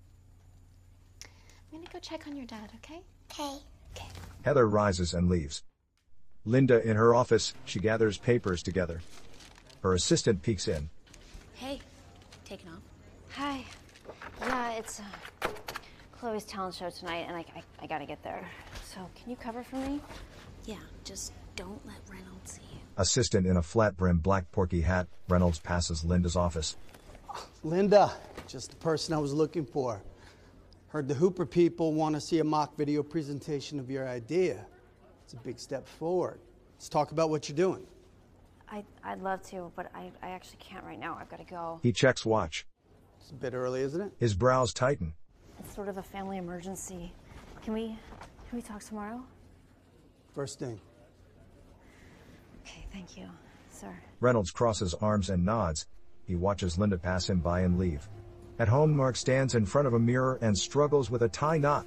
I'm gonna go check on your dad, okay? Okay. Okay. Heather rises and leaves. Linda in her office, she gathers papers together. Her assistant peeks in. Hey, taking off. Hi. Yeah, it's, uh, Chloe's talent show tonight, and I, I, I gotta get there. So, can you cover for me? Yeah, just don't let Reynolds see you. Assistant in a flat-brimmed black porky hat, Reynolds passes Linda's office. Linda, just the person I was looking for. Heard the Hooper people want to see a mock video presentation of your idea. It's a big step forward. Let's talk about what you're doing. I, I'd love to, but I, I actually can't right now. I've got to go. He checks watch. It's a bit early, isn't it? His brows tighten. It's sort of a family emergency. Can we, can we talk tomorrow? First thing. Okay, thank you, sir. Reynolds crosses arms and nods. He watches Linda pass him by and leave. At home, Mark stands in front of a mirror and struggles with a tie knot.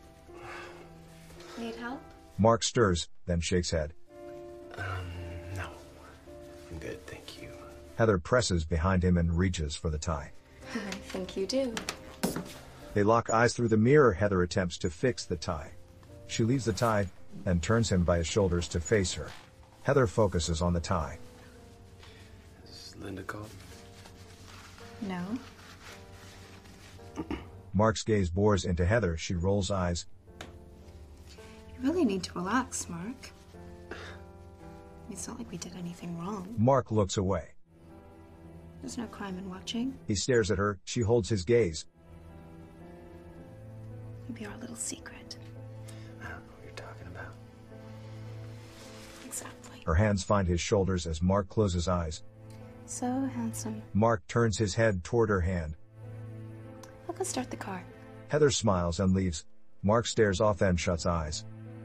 Need help? Mark stirs, then shakes head. Um, no. I'm good, thank you. Heather presses behind him and reaches for the tie. I think you do. They lock eyes through the mirror. Heather attempts to fix the tie. She leaves the tie and turns him by his shoulders to face her. Heather focuses on the tie. Is Linda called? No. Mark's gaze bores into Heather. She rolls eyes. You really need to relax, Mark. It's not like we did anything wrong. Mark looks away. There's no crime in watching. He stares at her. She holds his gaze. Maybe our little secret. I don't know what you're talking about. Exactly. Her hands find his shoulders as Mark closes eyes. So handsome. Mark turns his head toward her hand. I'll go start the car. Heather smiles and leaves. Mark stares off and shuts eyes.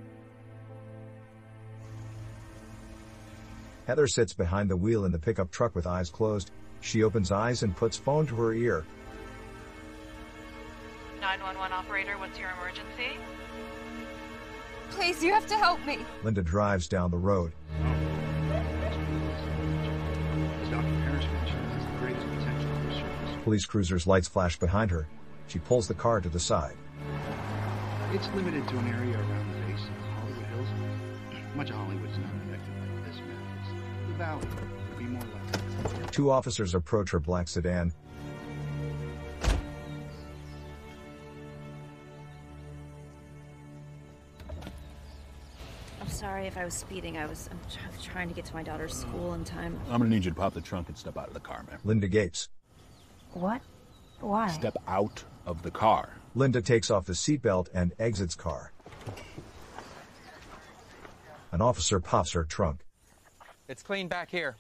Heather sits behind the wheel in the pickup truck with eyes closed. She opens eyes and puts phone to her ear. nine one one operator, what's your emergency? Please, you have to help me. Linda drives down the road. As Doctor Harris mentioned, this is the greatest potential for service. Police cruiser's lights flash behind her. She pulls the car to the side. It's limited to an area around the base of Hollywood Hills. Much of Hollywood is not affected by this madness. The valley would be more likely. Two officers approach her black sedan. I'm sorry if I was speeding. I was, I'm tr- trying to get to my daughter's school in time. I'm gonna need you to pop the trunk and step out of the car, ma'am. Linda gapes. What? Why? Step out of the car. Linda takes off the seatbelt and exits car. An officer pops her trunk. It's clean back here.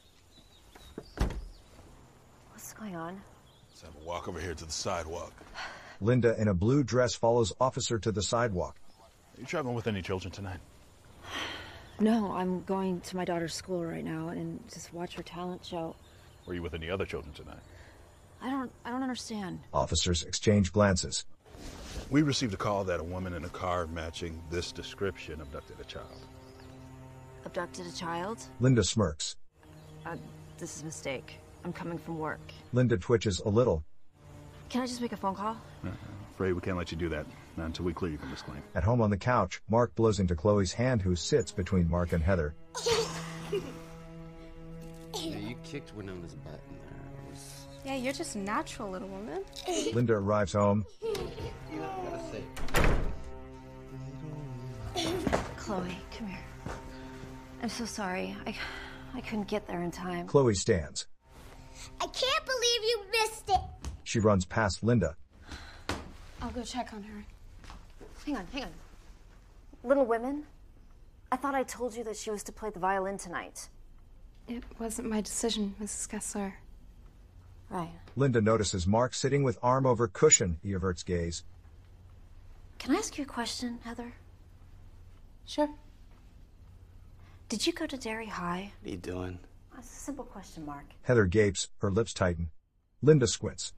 What's going on? Let's have a walk over here to the sidewalk. Linda in a blue dress follows officer to the sidewalk. Are you traveling with any children tonight? No, I'm going to my daughter's school right now and just watch her talent show. Were you with any other children tonight? I don't, I don't understand. Officers exchange glances. We received a call that a woman in a car matching this description abducted a child. Abducted a child? Linda smirks. Uh, this is a mistake. I'm coming from work. Linda twitches a little. Can I just make a phone call? Uh, afraid we can't let you do that, not until we clear you from this claim. At home on the couch, Mark blows into Chloe's hand, who sits between Mark and Heather. Yeah, you kicked Winona's butt in there. It was... Yeah, you're just natural, little woman. Linda arrives home. Chloe, come here. I'm so sorry. I, I couldn't get there in time. Chloe stands. I can't believe you missed it. She runs past Linda. I'll go check on her. Hang on, hang on. Little Women? I thought I told you that she was to play the violin tonight. It wasn't my decision, Missus Kessler. Right. Linda notices Mark sitting with arm over cushion. He averts gaze. Can I ask you a question, Heather? Sure. Did you go to Derry High? What are you doing? That's a simple question, Mark. Heather gapes, her lips tighten. Linda squints.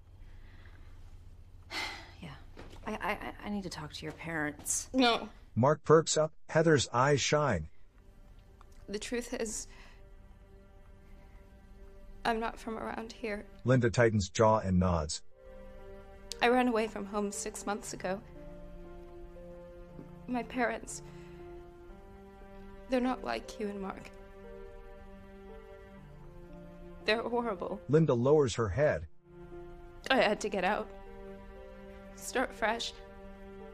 Yeah. I, I, I need to talk to your parents. No. Mark perks up. Heather's eyes shine. The truth is, I'm not from around here. Linda tightens jaw and nods. I ran away from home six months ago. My parents, they're not like you and Mark. They're horrible. Linda lowers her head. I had to get out. Start fresh.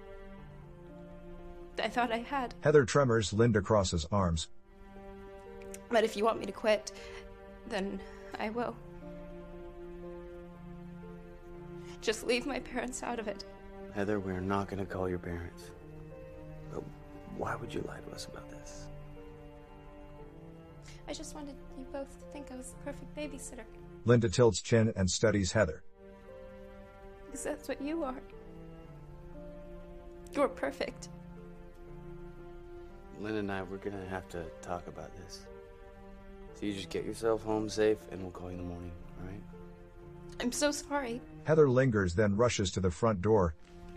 I thought I had. Heather tremors. Linda crosses arms. But if you want me to quit, then I will. Just leave my parents out of it. Heather, we're not going to call your parents. But why would you lie to us about this? I just wanted you both to think I was the perfect babysitter. Linda tilts chin and studies Heather. Because that's what you are. You're perfect. Lynn and I, we're going to have to talk about this. So you just get yourself home safe, and we'll call you in the morning, all right? I'm so sorry. Heather lingers, then rushes to the front door.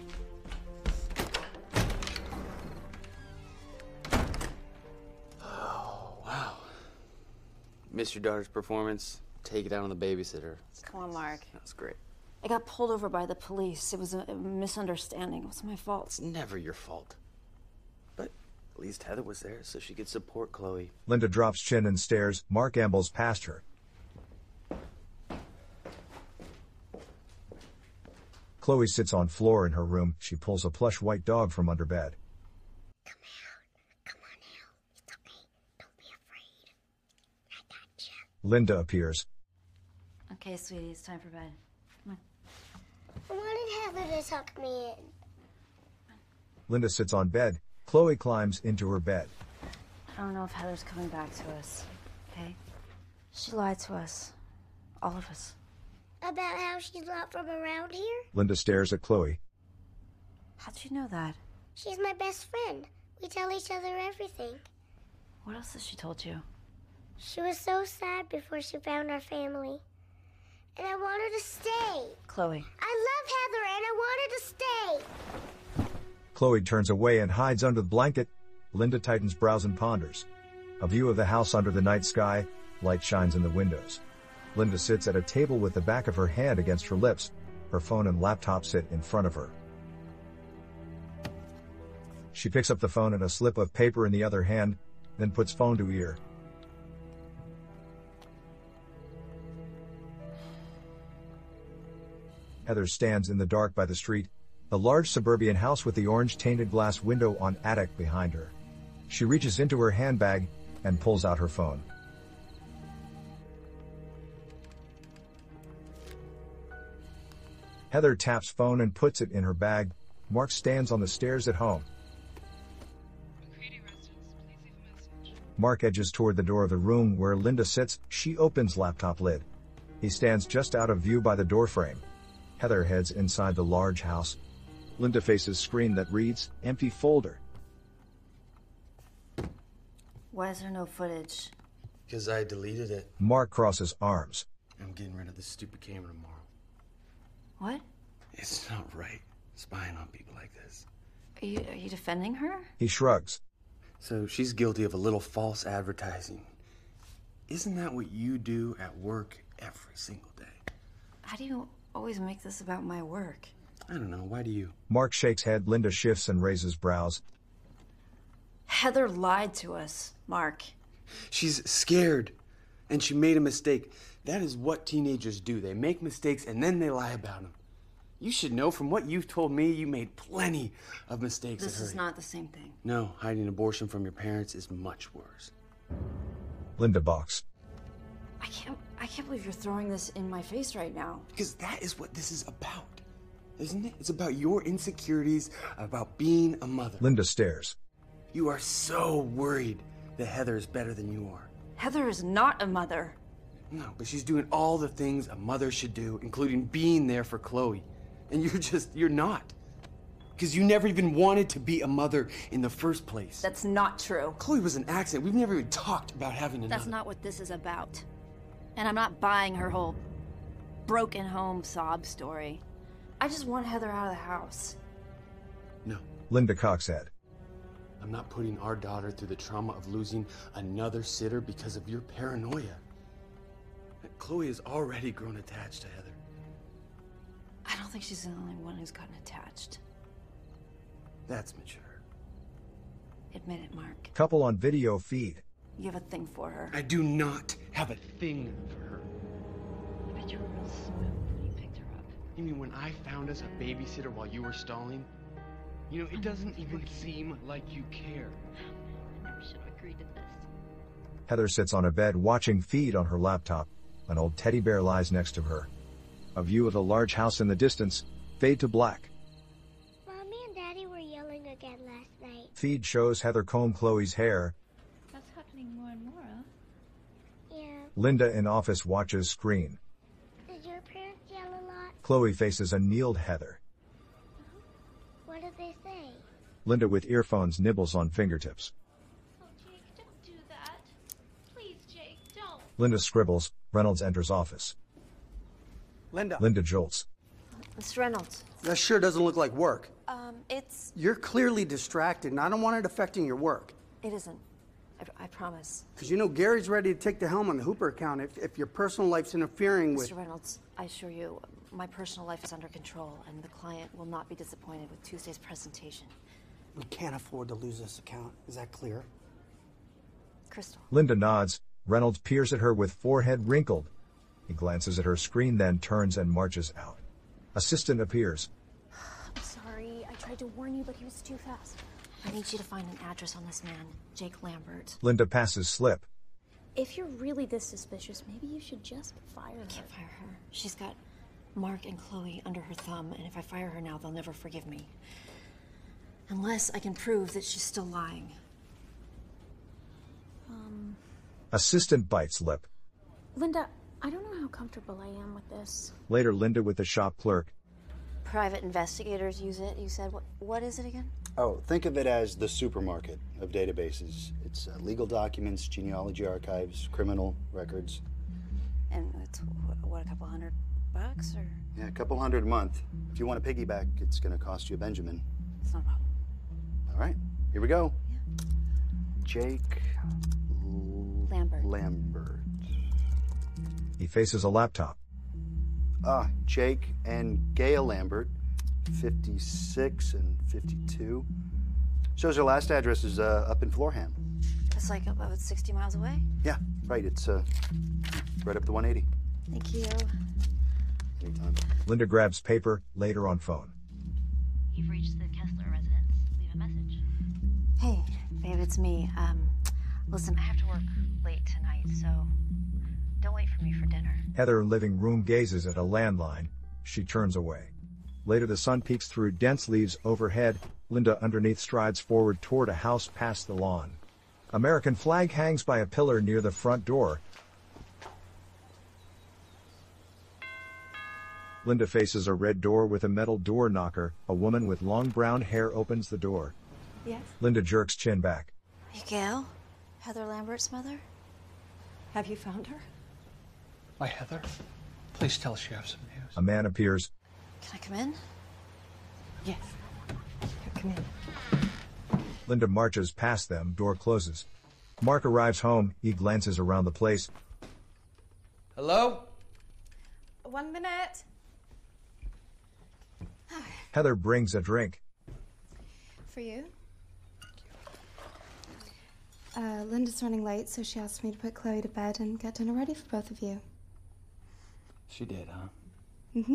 Oh, wow. Missed your daughter's performance? Take it out on the babysitter. Come on, Mark. That's great. I got pulled over by the police. It was a, a misunderstanding. It was my fault. It's never your fault. But at least Heather was there so she could support Chloe. Linda drops chin and stares. Mark ambles past her. Chloe sits on floor in her room. She pulls a plush white dog from under bed. Come out. Come on out. It's okay. Don't be afraid. I got you. Linda appears. Okay, sweetie, it's time for bed. Come on. I wanted Heather to tuck me in. Linda sits on bed. Chloe climbs into her bed. I don't know if Heather's coming back to us, okay? She lied to us. All of us. About how she's not from around here? Linda stares at Chloe. How'd you know that? She's my best friend. We tell each other everything. What else has she told you? She was so sad before she found our family. And I want her to stay. Chloe. I love Heather and I want her to stay. Chloe turns away and hides under the blanket. Linda tightens brows and ponders. A view of the house under the night sky. Light shines in the windows. Linda sits at a table with the back of her hand against her lips. Her phone and laptop sit in front of her. She picks up the phone and a slip of paper in the other hand, then puts phone to ear. Heather stands in the dark by the street, a large suburban house with the orange-tainted glass window on attic behind her. She reaches into her handbag and pulls out her phone. Heather taps phone and puts it in her bag. Mark stands on the stairs at home. Mark edges toward the door of the room where Linda sits. She opens laptop lid. He stands just out of view by the doorframe. Heather heads inside the large house. Linda faces screen that reads, empty folder. Why is there no footage? Because I deleted it. Mark crosses arms. I'm getting rid of this stupid camera tomorrow. What? It's not right, spying on people like this. Are you, are you defending her? He shrugs. So she's guilty of a little false advertising. Isn't that what you do at work every single day? How do you always make this about my work? I don't know, why do you? Mark shakes head. Linda shifts and raises brows. Heather lied to us, Mark. She's scared, and she made a mistake. That is what teenagers do. They make mistakes and then they lie about them. You should know from what you've told me, you made plenty of mistakes. This is not the same thing. No, hiding abortion from your parents is much worse. Linda balks. I can't, I can't believe you're throwing this in my face right now. Because that is what this is about, isn't it? It's about your insecurities, about being a mother. Linda stares. You are so worried that Heather is better than you are. Heather is not a mother. No, but she's doing all the things a mother should do, including being there for Chloe. And you're just, you're not. Because you never even wanted to be a mother in the first place. That's not true. Chloe was an accident. We've never even talked about having another. That's not what this is about. And I'm not buying her whole broken home sob story. I just want Heather out of the house. No. Linda cocks head. I'm not putting our daughter through the trauma of losing another sitter because of your paranoia. Chloe has already grown attached to Heather. I don't think she's the only one who's gotten attached. That's mature. Admit it, Mark. Couple on video feed. You have a thing for her. I do not have a thing for her. I bet you were real smooth when you picked her up. You mean when I found us a babysitter while you were stalling? You know, it doesn't even seem like you care. I never should have agreed to this. Heather sits on a bed watching feed on her laptop. An old teddy bear lies next to her. A view of a large house in the distance. Fade to black. Mommy and Daddy were yelling again last night. Feed shows Heather comb Chloe's hair. That's happening more and more, huh? Yeah. Linda in office watches screen. Did your parents yell a lot? Chloe faces a kneeled Heather. What did they say? Linda with earphones nibbles on fingertips. Oh, Jake, don't do that. Please, Jake, don't. Linda scribbles. Reynolds enters office. Linda. Linda jolts. Mister Reynolds. That sure doesn't look like work. Um, it's... You're clearly distracted, and I don't want it affecting your work. It isn't. I, I promise. Because you know Gary's ready to take the helm on the Hooper account if, if your personal life's interfering with... Mister Reynolds, I assure you, my personal life is under control, and the client will not be disappointed with Tuesday's presentation. We can't afford to lose this account. Is that clear? Crystal. Linda nods. Reynolds peers at her with forehead wrinkled. He glances at her screen, then turns and marches out. Assistant appears. I'm sorry. I tried to warn you, but he was too fast. I need you to find an address on this man, Jake Lambert. Linda passes slip. If you're really this suspicious, maybe you should just fire her. I can't fire her. She's got Mark and Chloe under her thumb, and if I fire her now, they'll never forgive me. Unless I can prove that she's still lying. Um, Assistant bites lip. Linda, I don't know how comfortable I am with this. Later, Linda with the shop clerk. Private investigators use it, you said. What, what is it again? Oh, think of it as the supermarket of databases. It's uh, legal documents, genealogy archives, criminal records. And it's, what, a couple hundred bucks, or? Yeah, a couple hundred a month. If you want to piggyback, it's going to cost you a Benjamin. It's not a problem. All right, here we go. Yeah. Jake Lambert. Lambert. He faces a laptop. Ah, Jake and Gail Lambert, fifty-six and fifty-two. Shows her last address is uh, up in Florham. That's like about sixty miles away? Yeah, right. It's uh, right up the one eighty. Thank you. Anytime. Linda grabs paper, later on phone. You've reached the Kessler residence. Leave a message. Hey, babe, it's me. Um, listen, I have to work late tonight, so don't wait for me for dinner. Heather, living room, gazes at a landline. She turns away. Later, the sun peeks through dense leaves overhead. Linda underneath strides forward toward a house past the lawn. American flag hangs by a pillar near the front door. Linda faces a red door with a metal door knocker. A woman with long brown hair opens the door. Yes? Linda jerks chin back. You Gail? Heather Lambert's mother? Have you found her? Why, Heather? Please tell us you have some news. A man appears. Can I come in? Yes. Here, come in. Linda marches past them, door closes. Mark arrives home. He glances around the place. Hello? One minute. Heather brings a drink. For you. Uh, Linda's running late, so she asked me to put Chloe to bed and get dinner ready for both of you. She did, huh? Mm-hmm.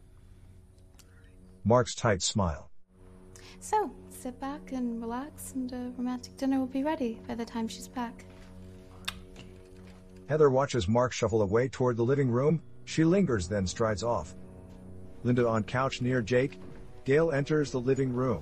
Mark's tight smile. So, sit back and relax, and a romantic dinner will be ready by the time she's back. Heather watches Mark shuffle away toward the living room. She lingers, then strides off. Linda on couch near Jake. Gail enters the living room.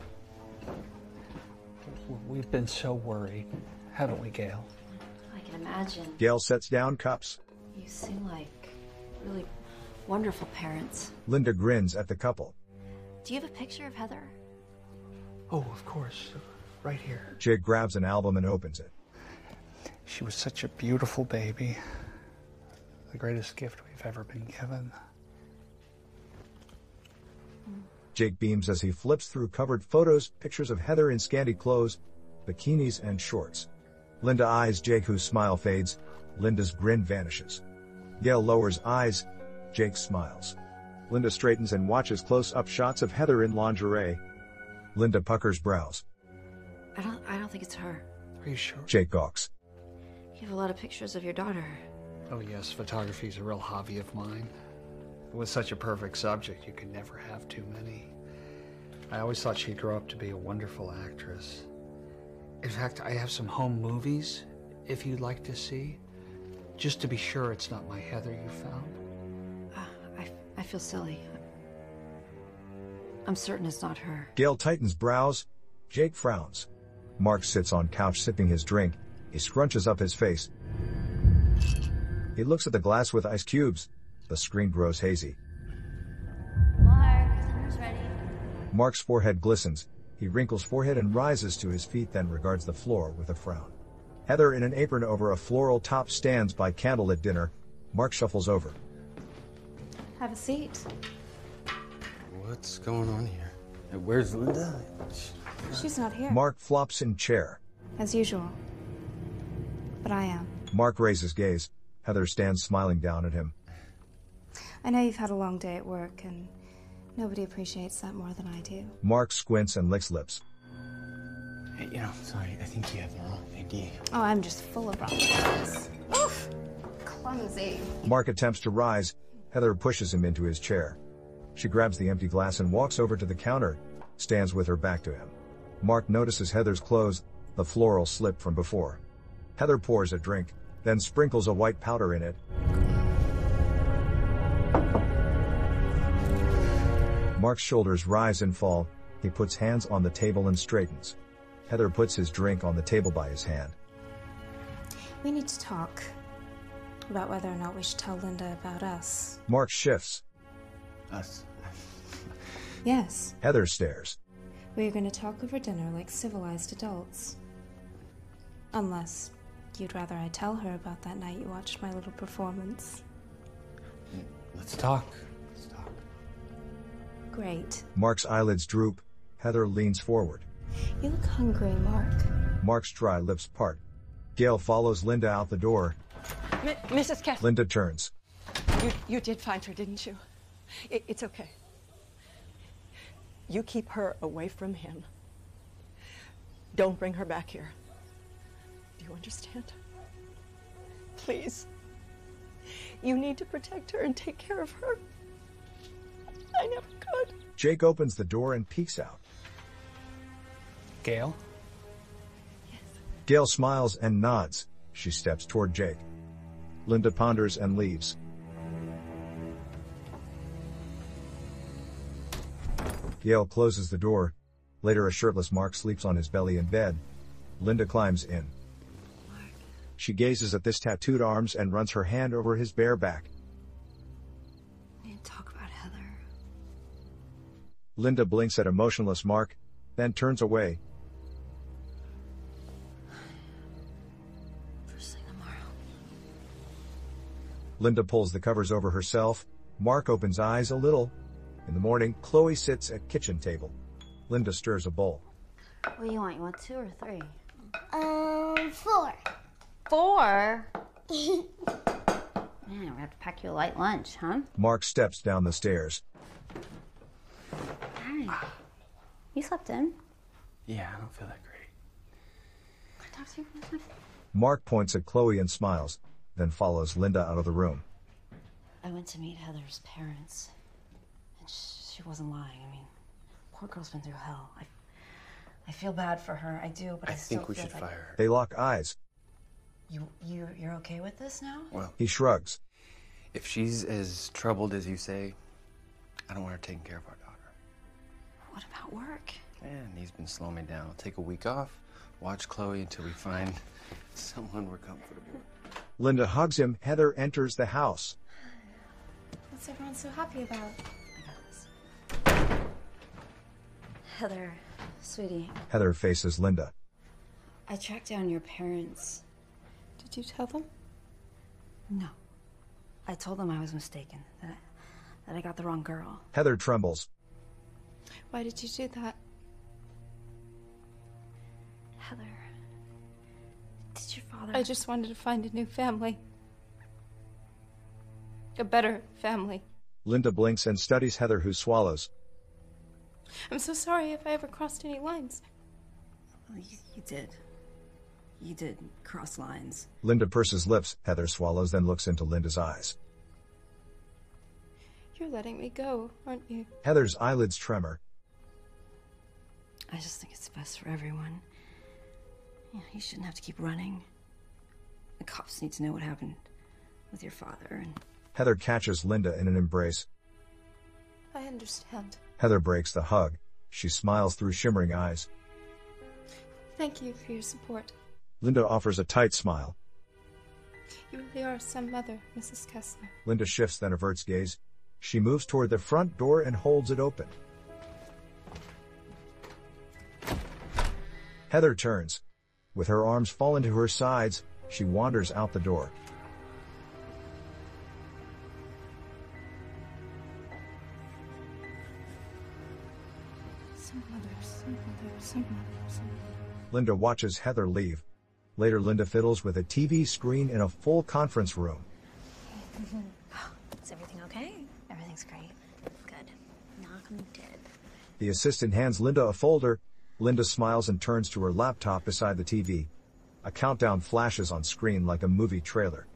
We've been so worried, haven't we, Gail? I can imagine. Gail sets down cups. You seem like really wonderful parents. Linda grins at the couple. Do you have a picture of Heather? Oh, of course. Right here. Jake grabs an album and opens it. She was such a beautiful baby. The greatest gift we've ever been given. Jake beams as he flips through covered photos, pictures of Heather in scanty clothes, bikinis and shorts. Linda eyes Jake, whose smile fades. Linda's grin vanishes. Gail lowers eyes. Jake smiles. Linda straightens and watches close-up shots of Heather in lingerie. Linda puckers brows. I don't I don't think it's her. Are you sure? Jake gawks. You have a lot of pictures of your daughter. Oh yes, photography's a real hobby of mine. With such a perfect subject, you can never have too many. I always thought she'd grow up to be a wonderful actress. In fact, I have some home movies, if you'd like to see. Just to be sure it's not my Heather you found. Uh, I, I feel silly. I'm certain it's not her. Gail tightens brows. Jake frowns. Mark sits on couch sipping his drink. He scrunches up his face. He looks at the glass with ice cubes. The screen grows hazy. Mark, dinner's ready. Mark's forehead glistens. He wrinkles forehead and rises to his feet, then regards the floor with a frown. Heather in an apron over a floral top stands by candlelit dinner. Mark shuffles over. Have a seat. What's going on here? Where's Linda? She's not here. Mark flops in chair. As usual. But I am. Mark raises gaze. Heather stands smiling down at him. I know you've had a long day at work, and nobody appreciates that more than I do. Mark squints and licks lips. Hey, you know, sorry, I think you have the wrong idea. Oh, I'm just full of problems. Oof! Clumsy. Mark attempts to rise. Heather pushes him into his chair. She grabs the empty glass and walks over to the counter, stands with her back to him. Mark notices Heather's clothes, the floral slip from before. Heather pours a drink, then sprinkles a white powder in it. Mark's shoulders rise and fall. He puts hands on the table and straightens. Heather puts his drink on the table by his hand. We need to talk about whether or not we should tell Linda about us. Mark shifts. Us? Yes. Heather stares. We are going to talk over dinner like civilized adults. Unless you'd rather I tell her about that night you watched my little performance. Let's talk. Let's talk. Great. Mark's eyelids droop. Heather leans forward. You look hungry, Mark. Mark's dry lips part. Gail follows Linda out the door. M Missus Kessler. Linda turns. You, you did find her, didn't you? It, it's okay. You keep her away from him. Don't bring her back here. Do you understand? Please. You need to protect her and take care of her. I never could. Jake opens the door and peeks out. Gail? Gail smiles and nods. She steps toward Jake. Linda ponders and leaves. Gail closes the door. Later, a shirtless Mark sleeps on his belly in bed. Linda climbs in. She gazes at his tattooed arms and runs her hand over his bare back. We need to talk about Heather. Linda blinks at a motionless Mark, then turns away. First thing tomorrow. Linda pulls the covers over herself. Mark opens eyes a little. In the morning, Chloe sits at kitchen table. Linda stirs a bowl. What do you want? You want two or three? Um, four. Four? Man, we have to pack you a light lunch, huh? Mark steps down the stairs. Hi. You slept in? Yeah, I don't feel that great. Can I talk to you for a second? Mark points at Chloe and smiles, then follows Linda out of the room. I went to meet Heather's parents, and she wasn't lying. I mean, poor girl's been through hell. I, I feel bad for her. I do, but I, I still think we feel should like... fire her. They lock eyes. You, you, you're okay with this now? Well, he shrugs. If she's as troubled as you say, I don't want her taking care of our daughter. What about work? Yeah, he's been slowing me down. I'll take a week off, watch Chloe until we find someone we're comfortable with. Linda hugs him. Heather enters the house. What's everyone so happy about? Heather, sweetie, Heather faces Linda. I tracked down your parents. Did you tell them? No. I told them I was mistaken, that I, that I got the wrong girl. Heather trembles. Why did you do that? Heather, did your father... I just wanted to find a new family. A better family. Linda blinks and studies Heather, who swallows. I'm so sorry if I ever crossed any lines. Well, you, you did. You did cross lines. Linda purses lips. Heather swallows, then looks into Linda's eyes. You're letting me go, aren't you? Heather's eyelids tremor. I just think it's best for everyone. Yeah, you shouldn't have to keep running. The cops need to know what happened with your father and... Heather catches Linda in an embrace. I understand. Heather breaks the hug. She smiles through shimmering eyes. Thank you for your support. Linda offers a tight smile. You really are some mother, Missus Kessler. Linda shifts, then averts gaze. She moves toward the front door and holds it open. Heather turns. With her arms fallen to her sides, she wanders out the door. Some mother, some mother, some mother, some mother. Linda watches Heather leave. Later, Linda fiddles with a T V screen in a full conference room. Is everything okay? Everything's great. Good. Knock 'em dead. The assistant hands Linda a folder. Linda smiles and turns to her laptop beside the T V. A countdown flashes on screen like a movie trailer.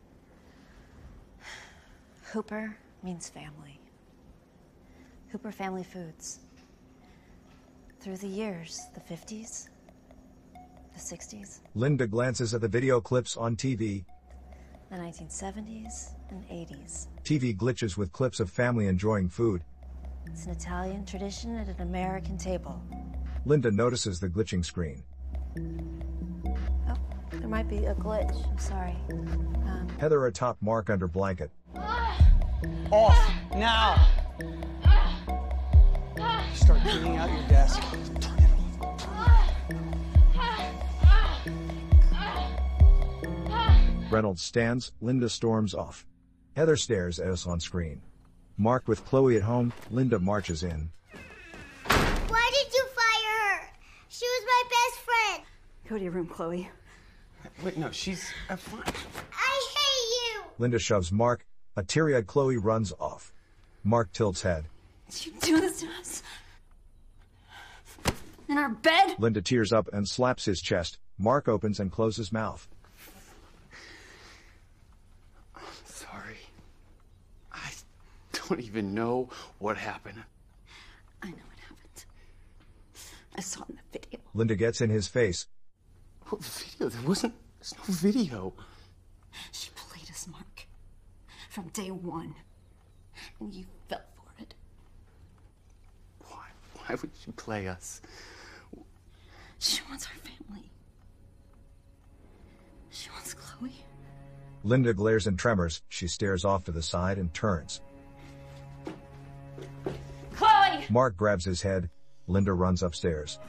Hooper means family. Hooper Family Foods. Through the years, the fifties, the sixties, Linda glances at the video clips on T V. the nineteen seventies, and eighties. T V glitches with clips of family enjoying food. It's an Italian tradition at an American table. Linda notices the glitching screen. Oh, there might be a glitch. I'm sorry. Um, Heather atop Mark under blanket. Off now. Start cleaning out your desk. Turn it off. Reynolds stands. Linda storms off. Heather stares at us on screen. Mark with Chloe at home. Linda marches in. Why did you fire her? She was my best friend. Go to your room, Chloe. Wait, no, she's uh, fine. I hate you. Linda shoves Mark. A teary-eyed Chloe runs off. Mark tilts head. Did you do this to us? In our bed? Linda tears up and slaps his chest. Mark opens and closes mouth. I'm sorry. I don't even know what happened. I know what happened. I saw it in the video. Linda gets in his face. What video? There wasn't... There's no video. She played us, Mark. From day one. And you fell for it. Why? Why would she play us? She wants our family. She wants Chloe. Linda glares and tremors. She stares off to the side and turns. Chloe! Mark grabs his head. Linda runs upstairs.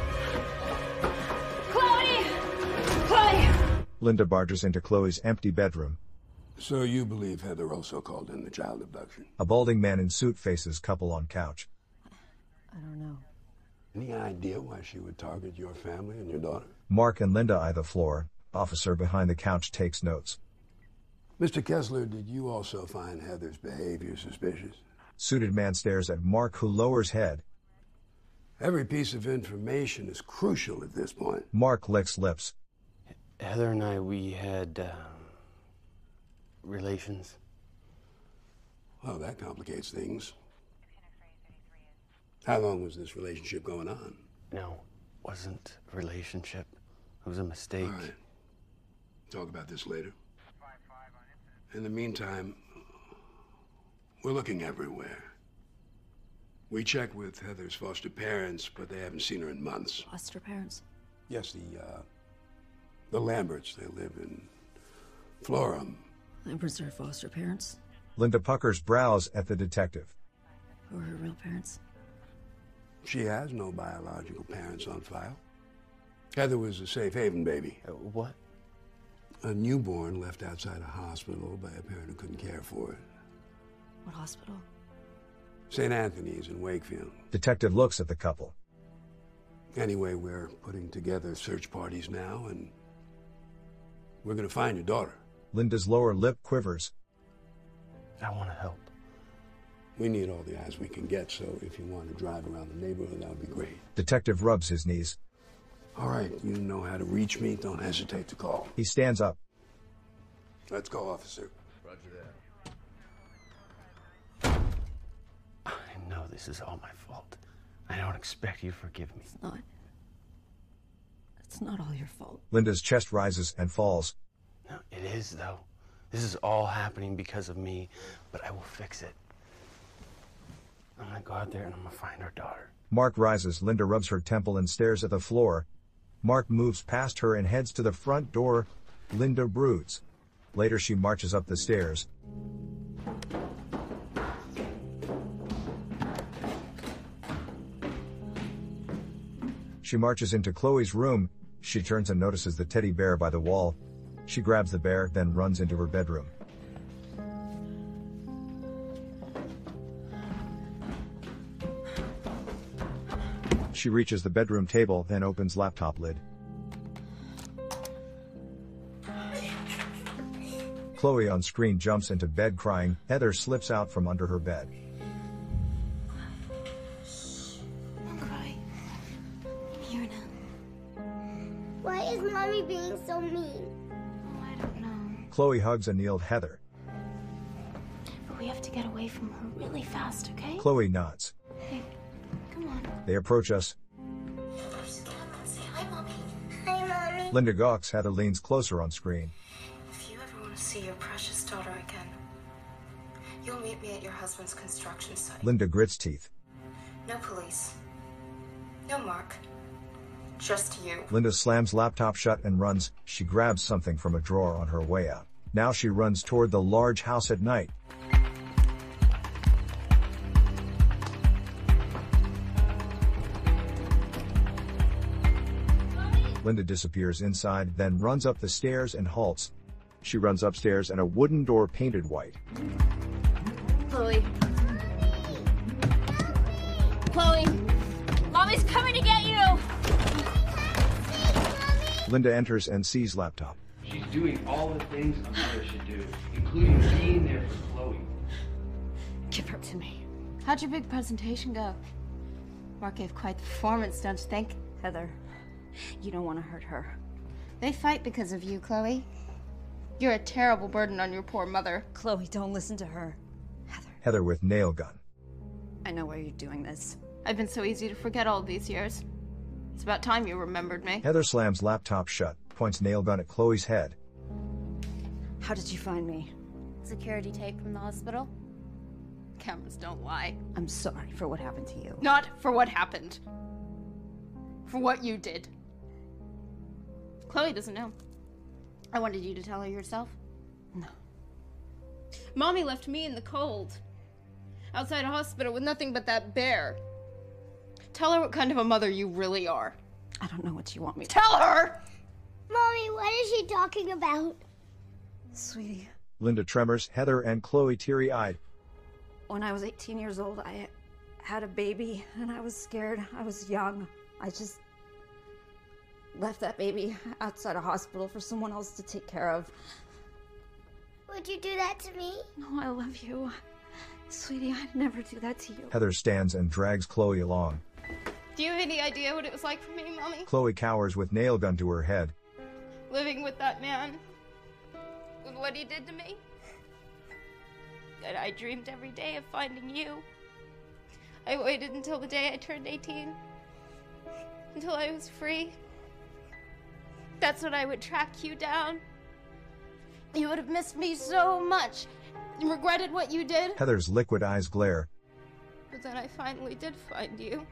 Chloe! Chloe! Linda barges into Chloe's empty bedroom. So you believe Heather also called in the child abduction? A balding man in suit faces couple on couch. I don't know. Any idea why she would target your family and your daughter? Mark and Linda eye the floor. Officer behind the couch takes notes. Mister Kessler, did you also find Heather's behavior suspicious? Suited man stares at Mark, who lowers head. Every piece of information is crucial at this point. Mark licks lips. Heather and I, we had, uh, relations. Well, that complicates things. How long was this relationship going on? No, wasn't a relationship. It was a mistake. All right. Talk about this later. In the meantime, we're looking everywhere. We checked with Heather's foster parents, but they haven't seen her in months. Foster parents? Yes, the, uh, the Lamberts. They live in Florham. Lamberts are foster parents? Linda puckers brows at the detective. Who are her real parents? She has no biological parents on file. Heather was a safe haven baby. Uh, what? A newborn left outside a hospital by a parent who couldn't care for it. What hospital? Saint Anthony's in Wakefield. Detective looks at the couple. Anyway, we're putting together search parties now, and we're going to find your daughter. Linda's lower lip quivers. I want to help. We need all the eyes we can get, so if you want to drive around the neighborhood, that would be great. Detective rubs his knees. All right, you know how to reach me. Don't hesitate to call. He stands up. Let's go, officer. Roger that. I know this is all my fault. I don't expect you to forgive me. It's not. It's not all your fault. Linda's chest rises and falls. No, it is, though. This is all happening because of me, but I will fix it. I'm gonna go out there and I'm gonna find our daughter. Mark rises. Linda rubs her temple and stares at the floor. Mark moves past her and heads to the front door. Linda broods. Later she marches up the stairs. She marches into Chloe's room. She turns and notices the teddy bear by the wall. She grabs the bear, then runs into her bedroom. She reaches the bedroom table, then opens laptop lid. Chloe on screen jumps into bed crying. Heather slips out from under her bed. Don't cry. I'm here now. Why is Mommy being so mean? Oh, I don't know. Chloe hugs annealed Heather. But we have to get away from her really fast, okay? Chloe nods. Hey, come on. They approach us. Say hi, Mommy. Hi, Mommy. Linda gawks. Heather leans closer on screen. If you ever want to see your precious daughter again, you'll meet me at your husband's construction site. Linda grits teeth. No police. No Mark. Just you. Linda slams laptop shut and runs. She grabs something from a drawer on her way out. Now she runs toward the large house at night. Linda disappears inside, then runs up the stairs and halts. She runs upstairs and a wooden door painted white. Chloe. Chloe. Mommy's coming to get you. Linda enters and sees laptop. She's doing all the things a mother should do, including being there for Chloe. Give her to me. How'd your big presentation go? Mark gave quite the performance, don't you think? Heather, you don't want to hurt her. They fight because of you, Chloe. You're a terrible burden on your poor mother. Chloe, don't listen to her. Heather with nail gun. I know why you're doing this. I've been so easy to forget all these years. It's about time you remembered me. Heather slams laptop shut, points nail gun at Chloe's head. How did you find me? Security tape from the hospital. Cameras don't lie. I'm sorry for what happened to you. Not for what happened. For what you did. Chloe doesn't know. I wanted you to tell her yourself. No. Mommy left me in the cold. Outside a hospital with nothing but that bear. Tell her what kind of a mother you really are. I don't know what you want me to tell her! Mommy, what is she talking about? Sweetie. Linda tremors, Heather and Chloe teary-eyed. When I was eighteen years old, I had a baby, and I was scared. I was young. I just left that baby outside a hospital for someone else to take care of. Would you do that to me? No, I love you. Sweetie, I'd never do that to you. Heather stands and drags Chloe along. Do you have any idea what it was like for me, Mommy? Chloe cowers with nail gun to her head. Living with that man. With what he did to me. And I dreamed every day of finding you. I waited until the day I turned eighteen. Until I was free. That's when I would track you down. You would have missed me so much. You regretted what you did. Heather's liquid eyes glare. But then I finally did find you.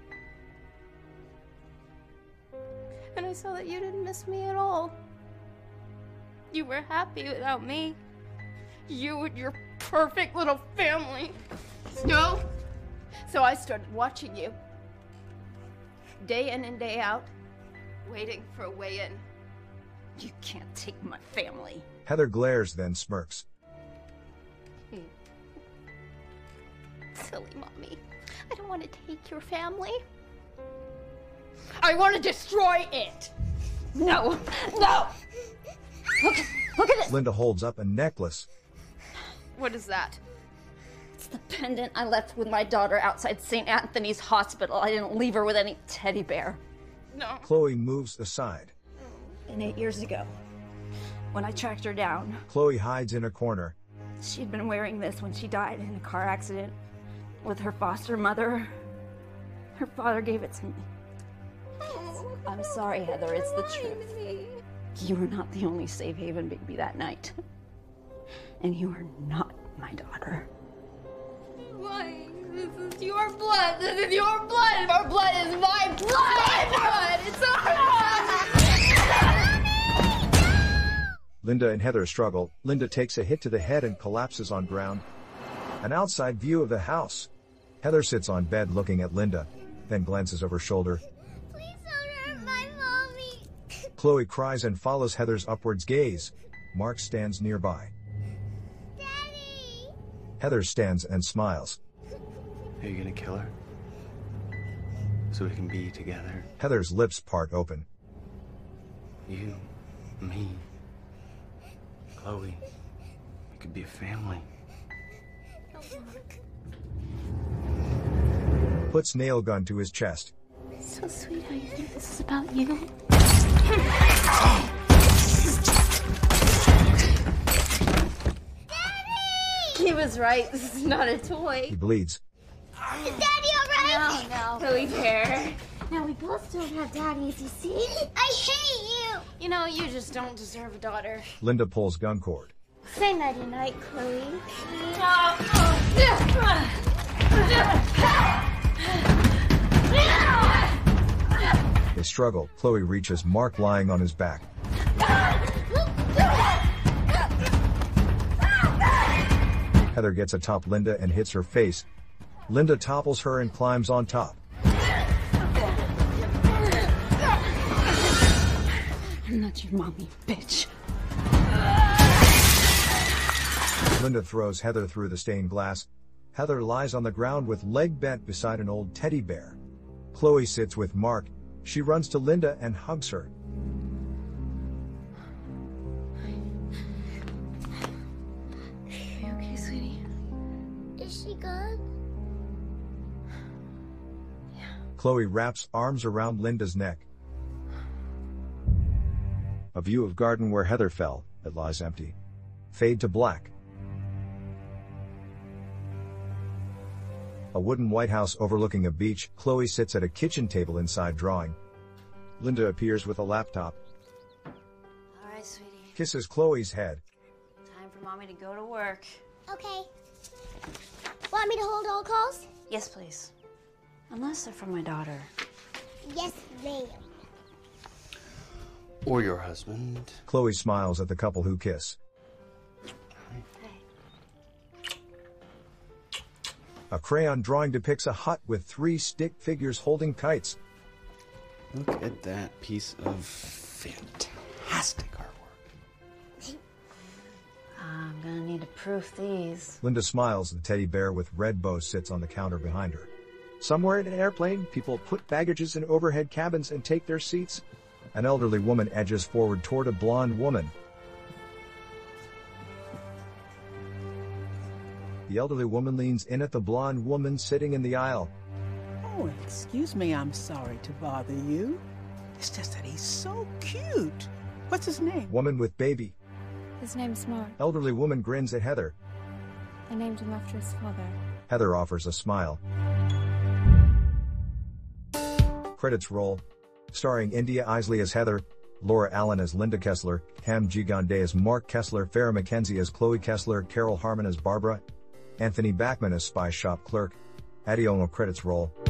And I saw that you didn't miss me at all. You were happy without me. You and your perfect little family. No. So I started watching you. Day in and day out. Waiting for a way in. You can't take my family. Heather glares, then smirks. Hmm. Silly Mommy. I don't want to take your family. I want to destroy it. No. No. Look, look at this. Linda holds up a necklace. What is that? It's the pendant I left with my daughter outside Saint Anthony's Hospital. I didn't leave her with any teddy bear. No. Chloe moves aside. And eight years ago, when I tracked her down, Chloe hides in a corner. she'd been wearing this when she died in a car accident with her foster mother. Her father gave it to me. I'm sorry, Heather. It's the truth. You were not the only safe haven baby that night. And you are not my daughter. Why? This is your blood. This is your blood. Our blood is my blood. My blood. It's our blood. Linda and Heather struggle. Linda takes a hit to the head and collapses on ground. An outside view of the house. Heather sits on bed looking at Linda, then glances over shoulder. Please don't hurt my mommy. Chloe cries and follows Heather's upwards gaze. Mark stands nearby. Daddy! Heather stands and smiles. Are you gonna kill her? So we can be together? Heather's lips part open. You, me, Chloe. We could be a family. Puts nail gun to his chest. It's so sweet how you think this is about you. He was right. This is not a toy. He bleeds. Is Daddy alright? No, no. Chloe Pear. Now we both don't have daddies, you see? I hate you! You know, you just don't deserve a daughter. Linda pulls gun cord. Say nighty night, Chloe. They struggle. Chloe reaches Mark lying on his back. Heather gets atop Linda and hits her face. Linda topples her and climbs on top. I'm not your mommy, bitch. Linda throws Heather through the stained glass. Heather lies on the ground with leg bent beside an old teddy bear. Chloe sits with Mark. She runs to Linda and hugs her. You okay, sweetie? Is she good? Chloe wraps arms around Linda's neck. A view of garden where Heather fell. It lies empty. Fade to black. A wooden White House overlooking a beach. Chloe sits at a kitchen table inside drawing. Linda appears with a laptop. All right, sweetie. Kisses Chloe's head. Time for mommy to go to work. Okay. Want me to hold all calls? Yes, please. Unless they're from my daughter. Yes, ma'am. Or your husband. Chloe smiles at the couple who kiss. A crayon drawing depicts a hut with three stick figures holding kites. Look at that piece of fantastic artwork. I'm gonna need to proof these. Linda smiles. The teddy bear with red bow sits on the counter behind her. Somewhere in an airplane, people put baggages in overhead cabins and take their seats. An elderly woman edges forward toward a blonde woman. The elderly woman leans in at the blonde woman sitting in the aisle. Oh, excuse me, I'm sorry to bother you. It's just that he's so cute. What's his name? Woman with baby. His name's Mark. Elderly woman grins at Heather. I named him after his father. Heather offers a smile. Credits roll. Starring India Isley as Heather, Laura Allen as Linda Kessler, Ham Gigande as Mark Kessler, Farrah McKenzie as Chloe Kessler, Carol Harmon as Barbara, Anthony Backman as Spy Shop Clerk. Adiono credits roll.